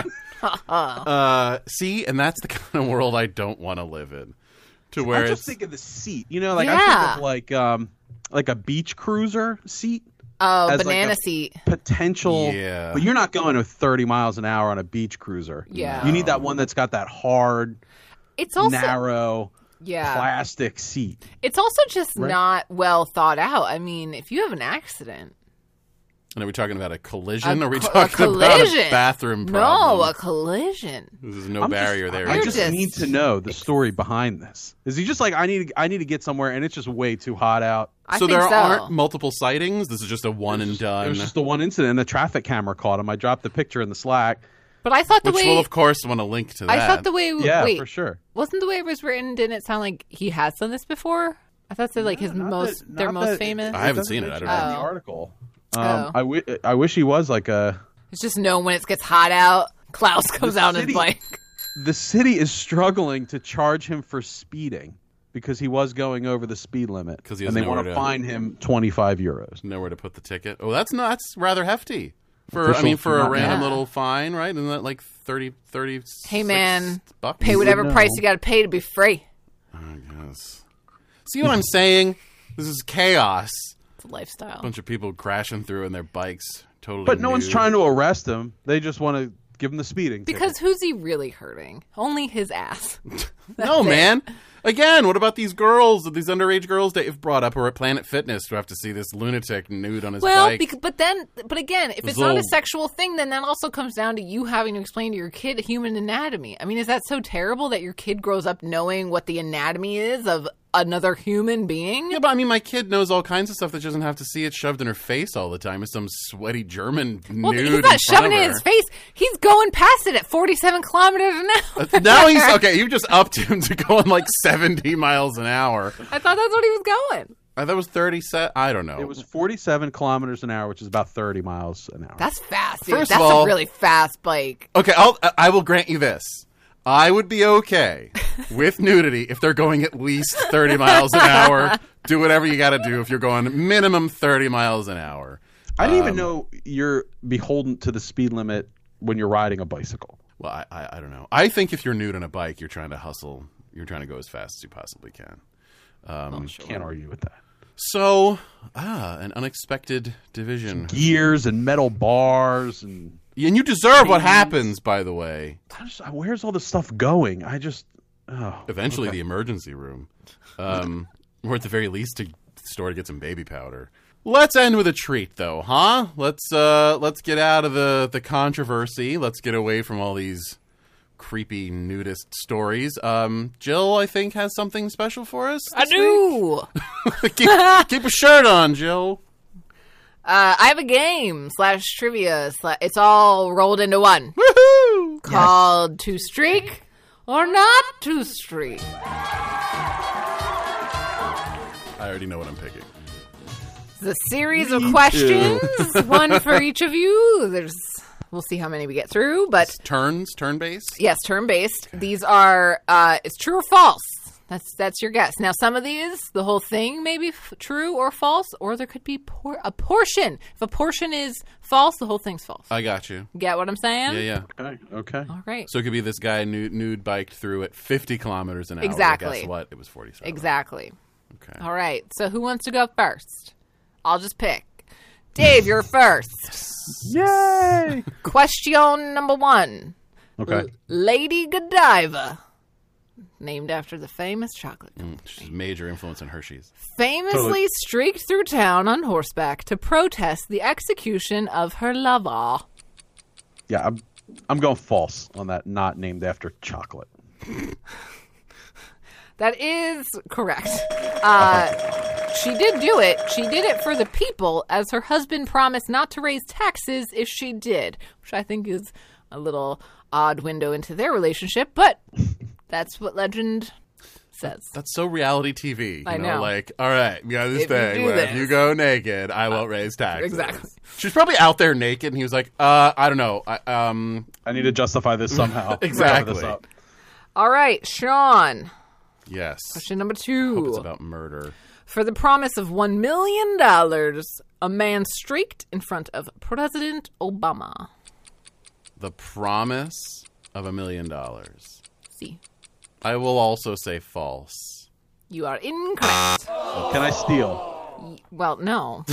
S3: see, and that's the kind of world I don't want to live in. To where
S6: I just
S3: it's
S6: think of the seat. You know, like I
S5: Yeah.
S6: think of like a beach cruiser seat.
S5: Oh,
S6: As like
S5: banana
S6: a
S5: seat.
S6: Potential,
S3: Yeah.
S6: but you're not going with 30 miles an hour on a beach cruiser.
S5: Yeah.
S6: You need that one that's got that hard,
S5: It's also
S6: narrow,
S5: yeah.
S6: plastic seat.
S5: It's also just not well thought out. I mean, if you have an accident,
S3: and are we talking about a collision? Or are we
S5: a
S3: talking about a
S5: collision.
S3: bathroom
S5: no,
S3: problem?
S5: a collision.
S3: There's no barrier there.
S6: I
S5: You're
S6: just
S5: just-
S6: need to know the story behind this. Is he just like I need to get somewhere and it's just way too hot out?
S5: I
S3: So
S5: think
S3: there
S5: so.
S3: aren't multiple sightings. This is just a one and
S6: It
S3: done.
S6: was just the one incident, and the traffic camera caught him. I dropped the picture in the Slack.
S5: But I thought the
S3: Which
S5: way
S3: we'll, of course, want to link to that.
S5: I thought the way
S6: Yeah,
S5: wait,
S6: for sure.
S5: wasn't the way it was written? Didn't it sound like he has done this before? I thought they like his most famous.
S3: I haven't seen it. I don't know.
S6: In the article.
S5: Oh.
S6: I wish he was like a.
S5: It's just known when it gets hot out. Klaus comes out on his bike.
S6: The city is struggling to charge him for speeding because he was going over the speed limit.
S3: 'Cause he
S6: and
S3: has
S6: they want
S3: nowhere
S6: to
S3: to-
S6: fine him €25.
S3: Nowhere to put the ticket. Oh, that's rather hefty. For
S6: Official
S3: a random
S5: Yeah.
S3: little fine, right? Isn't that like 36
S5: Hey man,
S3: bucks?
S5: pay whatever
S6: know.
S5: price you got to pay to be free.
S3: Yes. See what I'm saying? This is chaos.
S5: It's a lifestyle.
S3: A bunch of people crashing through in their bikes, totally.
S6: But no one's
S3: nude.
S6: trying to arrest him. They just want to give him the speeding
S5: Because
S6: ticket.
S5: who's he really hurting? Only his ass.
S3: No, man. Again, what about these girls, these underage girls that you've brought up who are at Planet Fitness who have to see this lunatic nude on his
S5: Well,
S3: bike?
S5: but again, if it's not a sexual thing, then that also comes down to you having to explain to your kid human anatomy. I mean, is that so terrible that your kid grows up knowing what the anatomy is of another human being?
S3: Yeah, but I mean, my kid knows all kinds of stuff that she doesn't have to see it shoved in her face all the time as some sweaty German
S5: Well,
S3: nude
S5: he's not
S3: in front
S5: shoving
S3: of
S5: it in
S3: her.
S5: his face. He's going past it at 47 kilometers an hour.
S3: Now he's okay. You just upped him to going like 70 miles an hour.
S5: I thought that's what he was going.
S3: I thought it was 30 set. I don't know.
S6: It was 47 kilometers an hour, which is about 30 miles an hour.
S5: That's fast, dude.
S3: First
S5: That's
S3: of all-
S5: a really fast bike.
S3: Okay, I will grant you this. I would be okay with nudity if they're going at least 30 miles an hour. Do whatever you got to do if you're going minimum 30 miles an hour.
S6: I didn't even know you're beholden to the speed limit when you're riding a bicycle.
S3: Well, I don't know. I think if you're nude on a bike, you're trying to hustle. You're trying to go as fast as you possibly can.
S6: Can't argue with that.
S3: So, an unexpected division.
S6: Gears and metal bars and
S3: And you deserve what happens, by the way.
S6: where's all this stuff going?
S3: Eventually, the emergency room. Or at the very least, to store to get some baby powder. Let's end with a treat, though, huh? Let's get out of the controversy. Let's get away from all these creepy nudist stories. Jill, I think, has something special for us.
S5: I do.
S3: Keep a shirt on, Jill.
S5: I have a game / trivia. It's all rolled into one.
S3: Woohoo!
S5: Called To Streak or Not To Streak.
S3: I already know what I'm picking.
S5: It's a series of questions, one for each of you. We'll see how many we get through, but
S3: Turn-based?
S5: yes, turn-based. These are it's true or false. That's your guess. Now, some of these, the whole thing may be true or false, or there could be a portion. If a portion is false, the whole thing's false.
S3: I got you.
S5: Get what I'm saying?
S3: Yeah.
S6: Okay.
S5: All right.
S3: So it could be this guy nude biked through at 50 kilometers an hour.
S5: Exactly.
S3: But guess what? It was 47.
S5: Exactly.
S3: Okay.
S5: All right. So who wants to go first? I'll just pick. Dave, you're first.
S6: Yay!
S5: Question number 1.
S6: Okay.
S5: Lady Godiva, named after the famous chocolate company,
S3: She's a major influence on Hershey's.
S5: famously
S6: Totally.
S5: streaked through town on horseback to protest the execution of her lover.
S6: Yeah, I'm going false on that. Not named after chocolate.
S5: That is correct. She did do it. She did it for the people, as her husband promised not to raise taxes if she did, which I think is a little odd window into their relationship, but that's what legend says.
S3: That's so reality TV.
S5: I know.
S3: Like, all right, we got this
S5: If you
S3: thing
S5: do
S3: where if
S5: this-
S3: you go naked, I won't raise taxes.
S5: Exactly.
S3: She's probably out there naked, and he was like, I don't know.
S6: I need to justify this somehow.
S3: Exactly.
S6: Cover this up.
S5: All right, Sean.
S3: Yes.
S5: Question number
S3: Hope
S5: 2.
S3: it's about murder.
S5: For the promise of $1 million, a man streaked in front of President Obama.
S3: The promise of $1 million.
S5: See,
S3: I will also say false.
S5: you are incorrect.
S6: Can I steal?
S5: Well, no.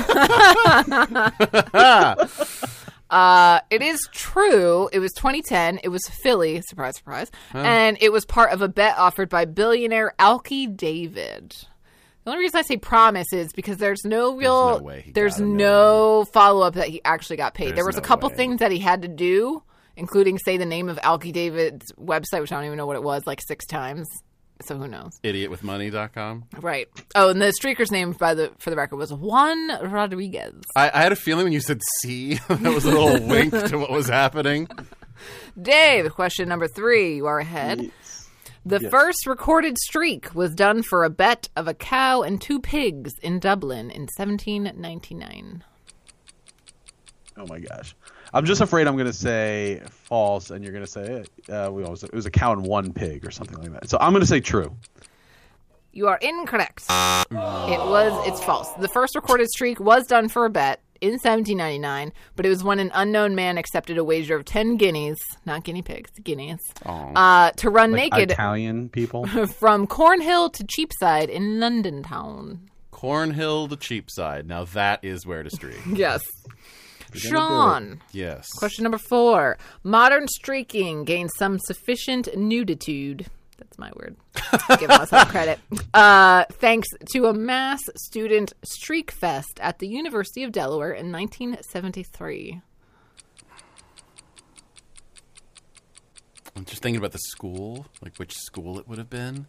S5: It is true. It was 2010. It was Philly. Surprise, surprise. And it was part of a bet offered by billionaire Alki David. The only reason I say promise is because there's no real,
S3: no way he
S5: there's
S3: got $1
S5: no follow-up that he actually got paid.
S3: There's
S5: There was a
S3: no
S5: couple
S3: way.
S5: things that he had to do, including say the name of Alki David's website, which I don't even know what it was, like 6 times. So who knows?
S3: Idiotwithmoney.com.
S5: Right. Oh, and the streaker's name, for the record, was Juan Rodriguez.
S3: I had a feeling when you said C, that was a little wink to what was happening.
S5: Dave, question number 3. You are ahead. The first recorded streak was done for a bet of a cow and 2 pigs in Dublin in 1799.
S6: Oh my gosh. I'm just afraid I'm going to say false, and you're going to say it was a cow and 1 pig or something like that. So I'm going to say true.
S5: You are incorrect. It's false. The first recorded streak was done for a bet in 1799, but it was when an unknown man accepted a wager of 10 guineas, not guinea pigs, guineas, to run naked
S6: Italian people
S5: from Cornhill to Cheapside in London town.
S3: Cornhill to Cheapside. Now that is where to streak.
S5: Yes. Sean.
S3: Yes.
S5: Question number 4. Modern streaking gained some sufficient nuditude. That's my word. Give myself credit. Thanks to a mass student streak fest at the University of Delaware in 1973.
S3: I'm just thinking about the school, like which school it would have been.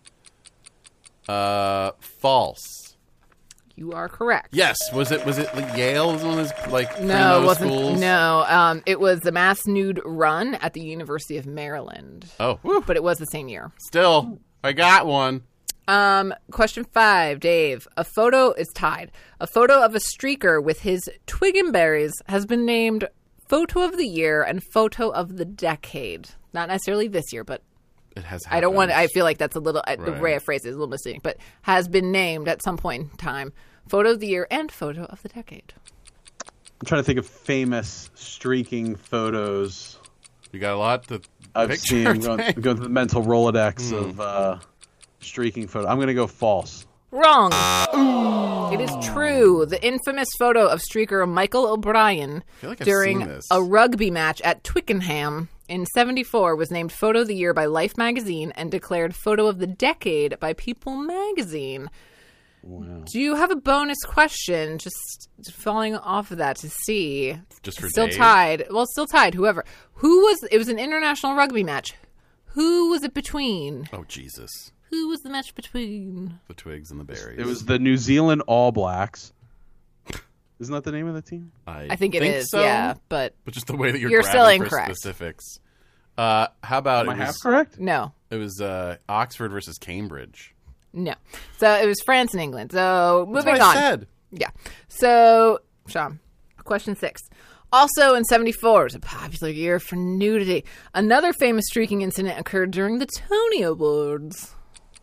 S3: False.
S5: You are correct.
S3: Yes. Was it like Yale? Was one of those like
S5: No, it wasn't.
S3: schools?
S5: No, it was the mass nude run at the University of Maryland.
S3: Oh, whew.
S5: But it was the same year.
S3: Still, I got one.
S5: Question 5, Dave. A photo is tied. A photo of a streaker with his twig and berries has been named Photo of the Year and Photo of the Decade. Not necessarily this year, but
S3: It has.
S5: I don't want.
S3: happened.
S5: I feel like that's a little the way I phrase it is a little misleading, but has been named at some point in time Photo of the Year and Photo of the Decade.
S6: I'm trying to think of famous streaking photos
S3: You got a lot to
S6: I've
S3: picture.
S6: seen. Go through the mental Rolodex of streaking photo. I'm going to go false.
S5: Wrong. It is true. The infamous photo of streaker Michael O'Brien
S3: feel like I've
S5: during
S3: seen this.
S5: a rugby match at Twickenham in '74 was named Photo of the Year by Life magazine and declared Photo of the Decade by People magazine.
S6: Wow.
S5: Do you have a bonus question? Just falling off of that to see.
S3: Just for
S5: Still
S3: Dave?
S5: tied. Well, still tied. Whoever. It was an international rugby match. Who was it between?
S3: Oh Jesus!
S5: Who was the match between?
S3: The twigs and the berries.
S6: It was the New Zealand All Blacks. Isn't that the name of the team?
S5: I think it is.
S3: so,
S5: yeah, but
S3: just the way that you're
S5: You're
S3: grabbing
S5: still
S3: for
S5: incorrect.
S3: specifics. How about
S6: Am I
S3: it
S6: half
S3: was?
S6: correct?
S5: no.
S3: It was Oxford versus Cambridge.
S5: No. So it was France and England. So
S3: That's
S5: moving
S3: what
S5: on.
S3: I said.
S5: Yeah. So, Sean, question 6. Also in 74, it was a popular year for nudity. Another famous streaking incident occurred during the Tony Awards.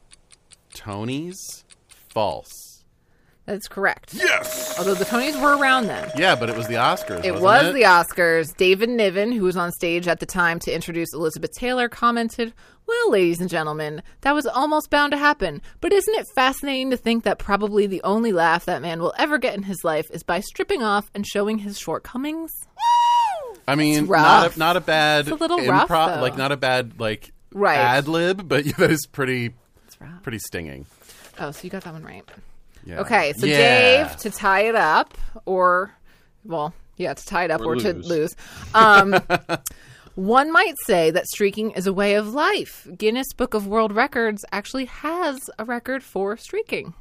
S3: Tonys? False.
S5: That's correct.
S3: Yes!
S5: Although the Tonys were around then.
S3: Yeah, but it was the Oscars,
S5: It
S3: wasn't
S5: was
S3: it?
S5: the Oscars. David Niven, who was on stage at the time to introduce Elizabeth Taylor, commented, "Well, ladies and gentlemen, that was almost bound to happen. But isn't it fascinating to think that probably the only laugh that man will ever get in his life is by stripping off and showing his shortcomings?"
S3: I mean,
S5: rough.
S3: not a bad
S5: It's a little rough, though.
S3: like not a bad like
S5: Right.
S3: ad lib, but that is pretty
S5: rough.
S3: pretty stinging.
S5: Oh, so you got that one right.
S3: Yeah.
S5: Okay, so
S3: Yeah.
S5: Dave, to tie it up, to tie it up or to
S6: lose.
S5: lose. One might say that streaking is a way of life. Guinness Book of World Records actually has a record for streaking.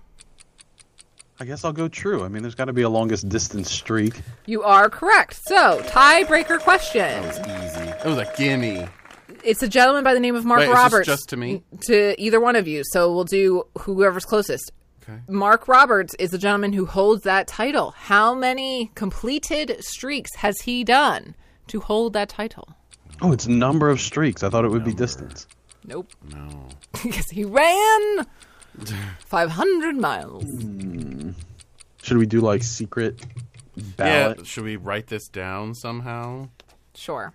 S6: I guess I'll go true. I mean, there's got to be a longest distance streak.
S5: You are correct. So, tiebreaker question.
S3: It was easy. It was a gimme.
S5: It's a gentleman by the name of Mark
S3: Wait, is this
S5: Roberts.
S3: just to me?
S5: To either one of you. So we'll do whoever's closest.
S3: Okay.
S5: Mark Roberts is the gentleman who holds that title. How many completed streaks has he done to hold that title?
S6: Oh, it's number of streaks. I thought it would be distance.
S5: Nope.
S3: No.
S5: Because he ran 500 miles.
S6: Should we do like secret ballot?
S3: Yeah. Should we write this down somehow?
S5: Sure.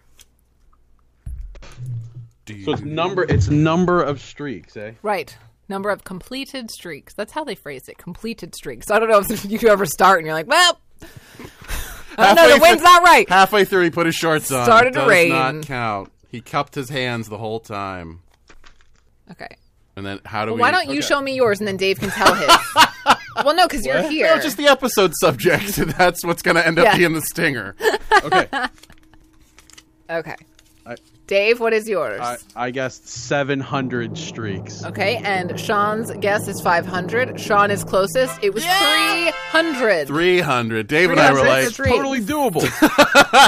S6: So it's number of streaks, eh?
S5: Right. Number of completed streaks. That's how they phrase it. Completed streaks. I don't know if you ever start and you're like, well, I don't know, the wind's not right.
S3: Halfway through, he put his shorts on.
S5: Started to
S3: Does
S5: rain.
S3: not count. He cupped his hands the whole time.
S5: Okay.
S3: And then how do
S5: Well,
S3: we...
S5: why don't you show me yours and then Dave can tell his? Well, no, because you're here.
S3: No, just the episode subject. That's what's going to end up
S5: Yeah.
S3: being the stinger. Okay.
S5: Okay. Dave, what is yours?
S6: I guessed 700 streaks.
S5: Okay, and Sean's guess is 500. Sean is closest. It was 300.
S3: 300. Dave and I were
S5: 300
S3: like...
S5: streaks.
S6: Totally doable.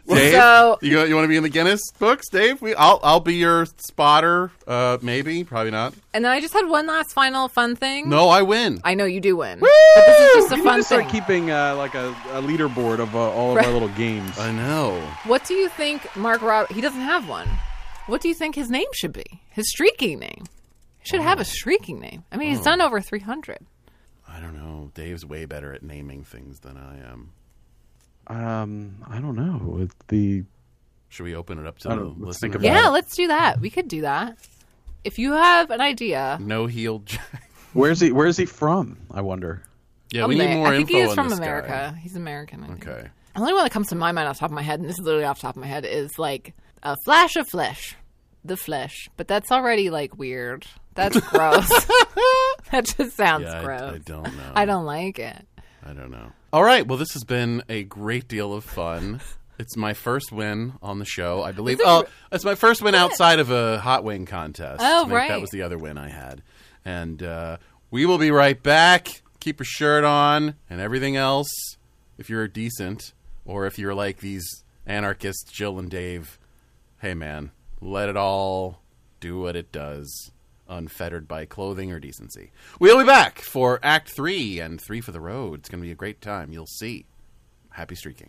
S3: Dave,
S5: So-
S3: you want to be in the Guinness books, Dave? I'll be your spotter. Maybe, probably not.
S5: And then I just had one last final fun thing.
S3: No, I win.
S5: I know you do win. But this is just a
S6: We
S5: fun
S6: need to start
S5: thing.
S6: keeping like a leaderboard of all of our little games.
S3: I know.
S5: What do you think Mark Rob? He doesn't have one. What do you think his name should be? His streaking name. He should have a streaking name. I mean, he's done over 300.
S3: I don't know. Dave's way better at naming things than I am.
S6: I don't know.
S3: Should we open it up to
S6: I
S3: the
S6: don't- let's
S3: listeners?
S6: think about
S5: Yeah,
S6: it.
S5: let's do that. We could do that. If you have an idea.
S3: No heeled Jack.
S6: Where's he from? I wonder.
S3: Yeah, we need more
S5: I think
S3: info
S5: he is
S3: on
S5: from
S3: this
S5: America.
S3: guy.
S5: He's American. I think.
S3: Okay.
S5: The only one that comes to my mind off the top of my head, and this is literally off the top of my head, is like a flash of flesh. The flesh. But that's already like weird. That's gross. That just sounds
S3: Yeah,
S5: gross.
S3: I don't know.
S5: I don't like it.
S3: I don't know. All right. Well, this has been a great deal of fun. It's my first win on the show, I believe. It's my first win outside of a hot wing contest.
S5: Oh,
S3: I think
S5: right.
S3: That was the other win I had. And we will be right back. Keep your shirt on and everything else if you're decent, or if you're like these anarchists, Jill and Dave. Hey, man, let it all do what it does, unfettered by clothing or decency. We'll be back for Act 3 and 3 for the road. It's going to be a great time. You'll see. Happy streaking.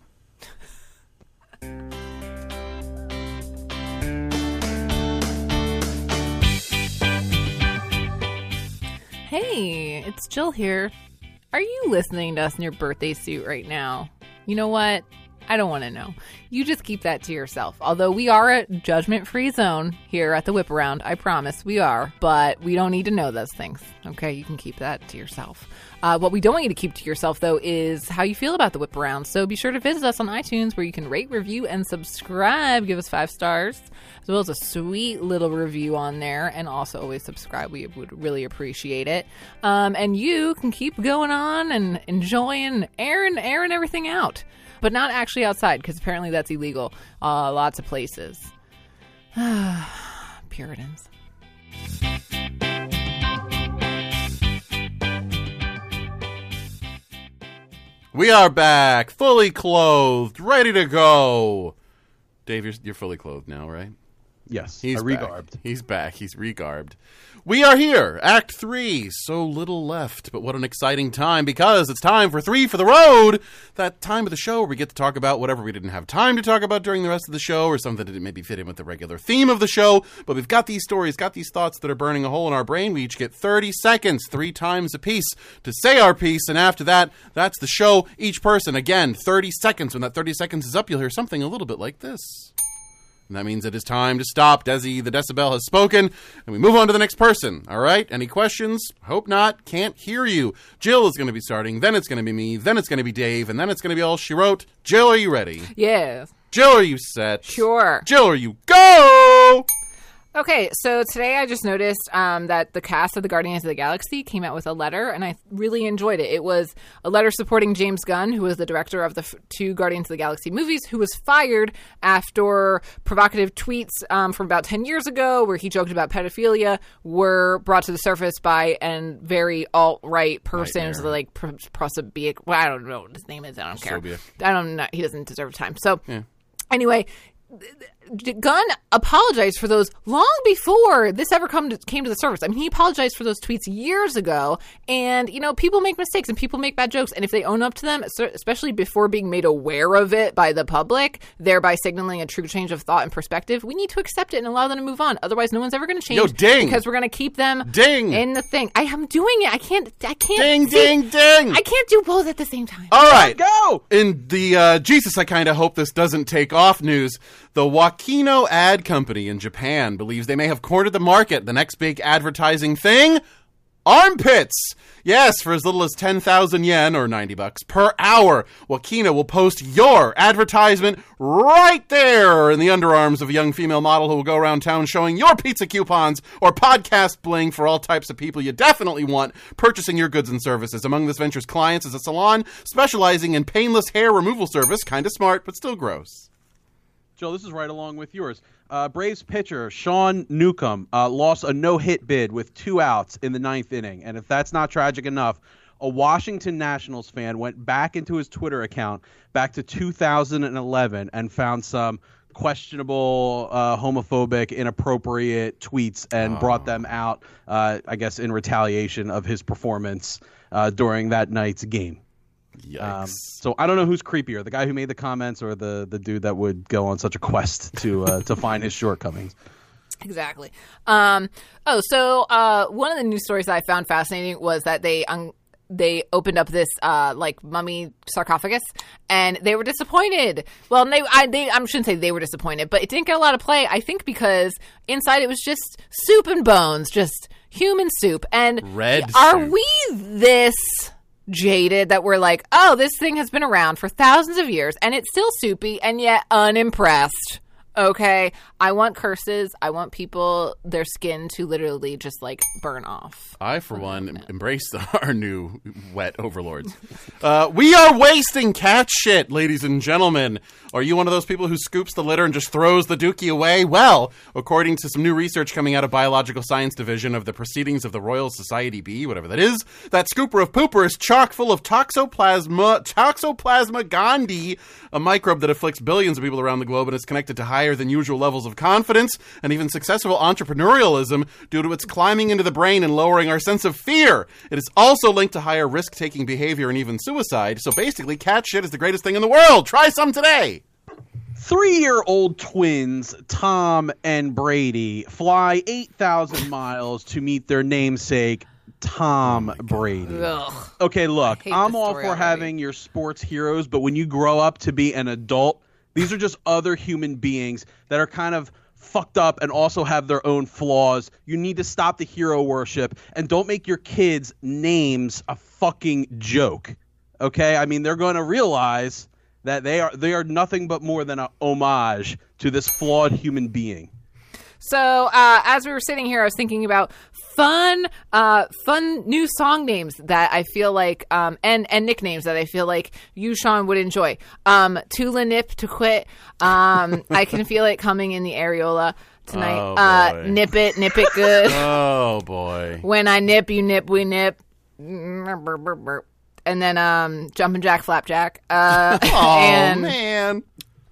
S5: Hey, it's Jill here. Are you listening to us in your birthday suit right now? You know what? I don't want to know. You just keep that to yourself. Although we are a judgment-free zone here at the Whip Around. I promise we are. But we don't need to know those things. Okay? You can keep that to yourself. What we don't want you to keep to yourself, though, is how you feel about the Whip Around. So be sure to visit us on iTunes, where you can rate, review, and subscribe. Give us 5 stars, as well as a sweet little review on there. And also always subscribe. We would really appreciate it. And you can keep going on and enjoying airing everything out. But not actually outside, because apparently that's illegal. Lots of places. Puritans.
S3: We are back, fully clothed, ready to go. Dave, you're fully clothed now, right?
S6: Yes,
S3: He's
S6: I regarbed.
S3: back. He's back. He's regarbed. We are here, Act 3. So little left, but what an exciting time, because it's time for 3 for the road. That time of the show where we get to talk about whatever we didn't have time to talk about during the rest of the show, or something that didn't maybe fit in with the regular theme of the show. But we've got these stories, got these thoughts that are burning a hole in our brain. We each get 30 seconds, 3 times a piece, to say our piece. And after that, that's the show. Each person, again, 30 seconds. When that 30 seconds is up, you'll hear something a little bit like this. And that means it is time to stop. Desi, the decibel, has spoken, and we move on to the next person. All right? Any questions? Hope not. Can't hear you. Jill is going to be starting, then it's going to be me, then it's going to be Dave, and then it's going to be all she wrote. Jill, are you ready?
S5: Yes.
S3: Jill, are you set?
S5: Sure.
S3: Jill, are you go?
S5: Okay, so today I just noticed that the cast of the Guardians of the Galaxy came out with a letter, and I really enjoyed it. It was a letter supporting James Gunn, who was the director of the 2 Guardians of the Galaxy movies, who was fired after provocative tweets from about 10 years ago, where he joked about pedophilia, were brought to the surface by a very alt-right person, who's like prosobic. Well, I don't know what his name is. I don't care. I don't know. He doesn't deserve time. So anyway, Gunn apologized for those long before this ever came to the surface. I mean, he apologized for those tweets years ago, and, you know, people make mistakes and people make bad jokes, and if they own up to them, especially before being made aware of it by the public, thereby signaling a true change of thought and perspective, we need to accept it and allow them to move on. Otherwise, no one's ever going to change.
S3: Yo, ding!
S5: Because we're going to keep them
S3: Ding!
S5: in the thing. I am doing it. I can't.
S3: Ding,
S5: see,
S3: ding, ding!
S5: I can't do both at the same time.
S3: All right.
S6: Go!
S3: In the Jesus, I kind of hope this doesn't take off news, the Wakino Ad Company in Japan believes they may have cornered the market. The next big advertising thing? Armpits! Yes, for as little as 10,000 yen, or $90 per hour, Wakino will post your advertisement right there in the underarms of a young female model who will go around town showing your pizza coupons or podcast bling for all types of people you definitely want purchasing your goods and services. Among this venture's clients is a salon specializing in painless hair removal service. Kind of smart, but still gross.
S6: Joe, this is right along with yours. Braves pitcher Sean Newcomb lost a no-hit bid with 2 outs in the 9th inning. And if that's not tragic enough, a Washington Nationals fan went back into his Twitter account back to 2011 and found some questionable, homophobic, inappropriate tweets and brought them out, I guess, in retaliation of his performance during that night's game.
S3: Yikes.
S6: So I don't know who's creepier, the guy who made the comments or the dude that would go on such a quest to find his shortcomings.
S5: Exactly. So one of the news stories I found fascinating was that they opened up this like mummy sarcophagus, and they were disappointed. Well, I shouldn't say they were disappointed, but it didn't get a lot of play. I think because inside it was just soup and bones, just human soup. And are we this jaded that we're like, oh, this thing has been around for thousands of years and it's still soupy and yet unimpressed? Okay, I want curses. I want people, their skin to literally just like burn off.
S3: I, for one, embrace our new wet overlords. We are wasting cat shit, ladies and gentlemen. Are you one of those people who scoops the litter and just throws the dookie away? Well, according to some new research coming out of Biological Science Division of the Proceedings of the Royal Society B, whatever that is, that scooper of pooper is chock full of Toxoplasma gondii, a microbe that afflicts billions of people around the globe and is connected to higher than usual levels of confidence and even successful entrepreneurialism due to its climbing into the brain and lowering our sense of fear. It is also linked to higher risk-taking behavior and even suicide. So basically, cat shit is the greatest thing in the world. Try some today.
S6: 3-year-old twins, Tom and Brady, fly 8,000 miles to meet their namesake, Tom Brady.
S5: Ugh.
S6: Okay, look, I'm all for
S5: already.
S6: having your sports heroes, but when you grow up to be an adult, these are just other human beings that are kind of fucked up and also have their own flaws. You need to stop the hero worship and don't make your kids' names a fucking joke. Okay? I mean, they're going to realize that they are nothing but more than a homage to this flawed human being.
S5: So as we were sitting here, I was thinking about fun new song names that I feel like, and nicknames that I feel like you, Sean, would enjoy. Tula Nip to quit. I can feel it coming in the areola tonight.
S3: Oh, boy.
S5: Nip it good.
S3: Oh, boy.
S5: When I nip, you nip, we nip. And then Jumpin' Jack Flapjack.
S3: Oh,
S5: and
S3: man.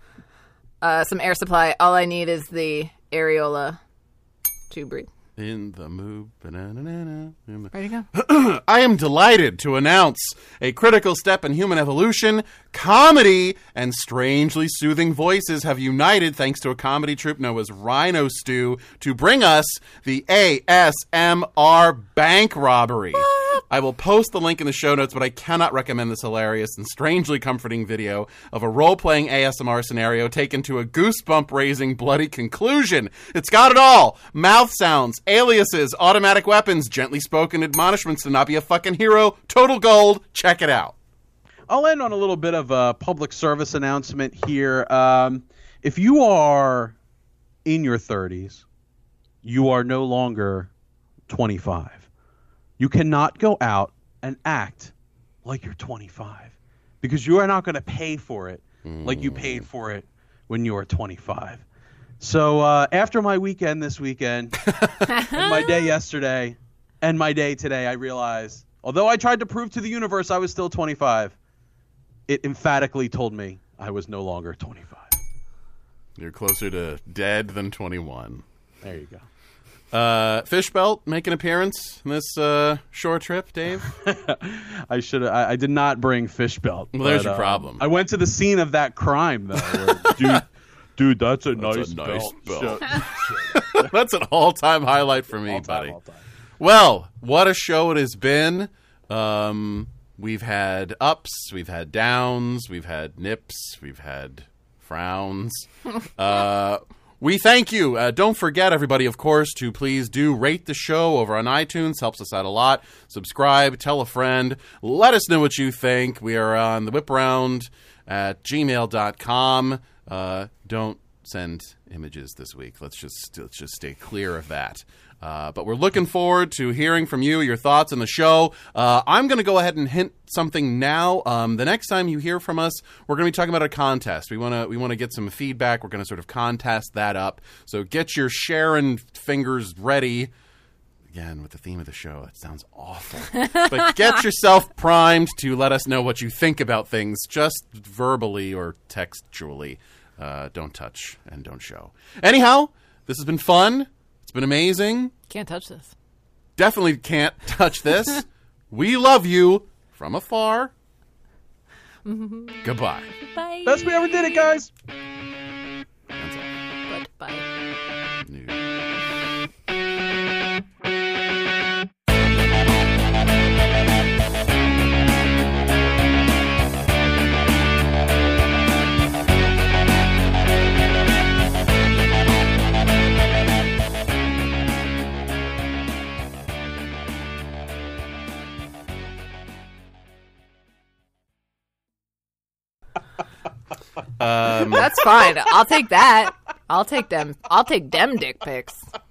S5: some Air Supply. All I need is the areola to breathe.
S3: In the mood. Ba-na-na-na-na.
S5: Ready to go?
S3: I am delighted to announce a critical step in human evolution. Comedy and strangely soothing voices have united thanks to a comedy troupe known as Rhino Stew to bring us the ASMR bank robbery. I will post the link in the show notes, but I cannot recommend this hilarious and strangely comforting video of a role-playing ASMR scenario taken to a goosebump-raising bloody conclusion. It's got it all. Mouth sounds, aliases, automatic weapons, gently spoken admonishments to not be a fucking hero. Total gold. Check it out.
S6: I'll end on a little bit of a public service announcement here. If you are in your 30s, you are no longer 25. You cannot go out and act like you're 25 because you are not going to pay for it like you paid for it when you were 25. So after my weekend this weekend and my day yesterday and my day today, I realized, although I tried to prove to the universe I was still 25, it emphatically told me I was no longer 25.
S3: You're closer to dead than 21.
S6: There you go.
S3: Fishbelt make an appearance in this shore trip, Dave?
S6: I did not bring Fishbelt.
S3: Well, there's your problem.
S6: I went to the scene of that crime, though. Where, dude, that's a nice belt.
S3: That's an all-time highlight for me,
S6: All-time.
S3: Well, what a show it has been. We've had ups, we've had downs, we've had nips, we've had frowns. We thank you. Don't forget, everybody, of course, to please do rate the show over on iTunes. Helps us out a lot. Subscribe. Tell a friend. Let us know what you think. We are on the whiparound at gmail.com. Don't send images this week. Let's just stay clear of that. But we're looking forward to hearing from you, your thoughts on the show. I'm going to go ahead and hint something now. The next time you hear from us, we're going to be talking about a contest. We want to get some feedback. We're going to sort of contest that up. So get your Sharon fingers ready. Again, with the theme of the show, that sounds awful. But get yourself primed to let us know what you think about things, just verbally or textually. Don't touch and don't show. Anyhow, this has been fun. It's been amazing.
S5: Can't touch this.
S3: Definitely can't touch this. We love you from afar. Goodbye.
S5: Bye.
S6: Best we ever did it, guys.
S3: That's all.
S5: Bye.
S3: No.
S5: That's fine. I'll take that. I'll take them. I'll take them dick pics.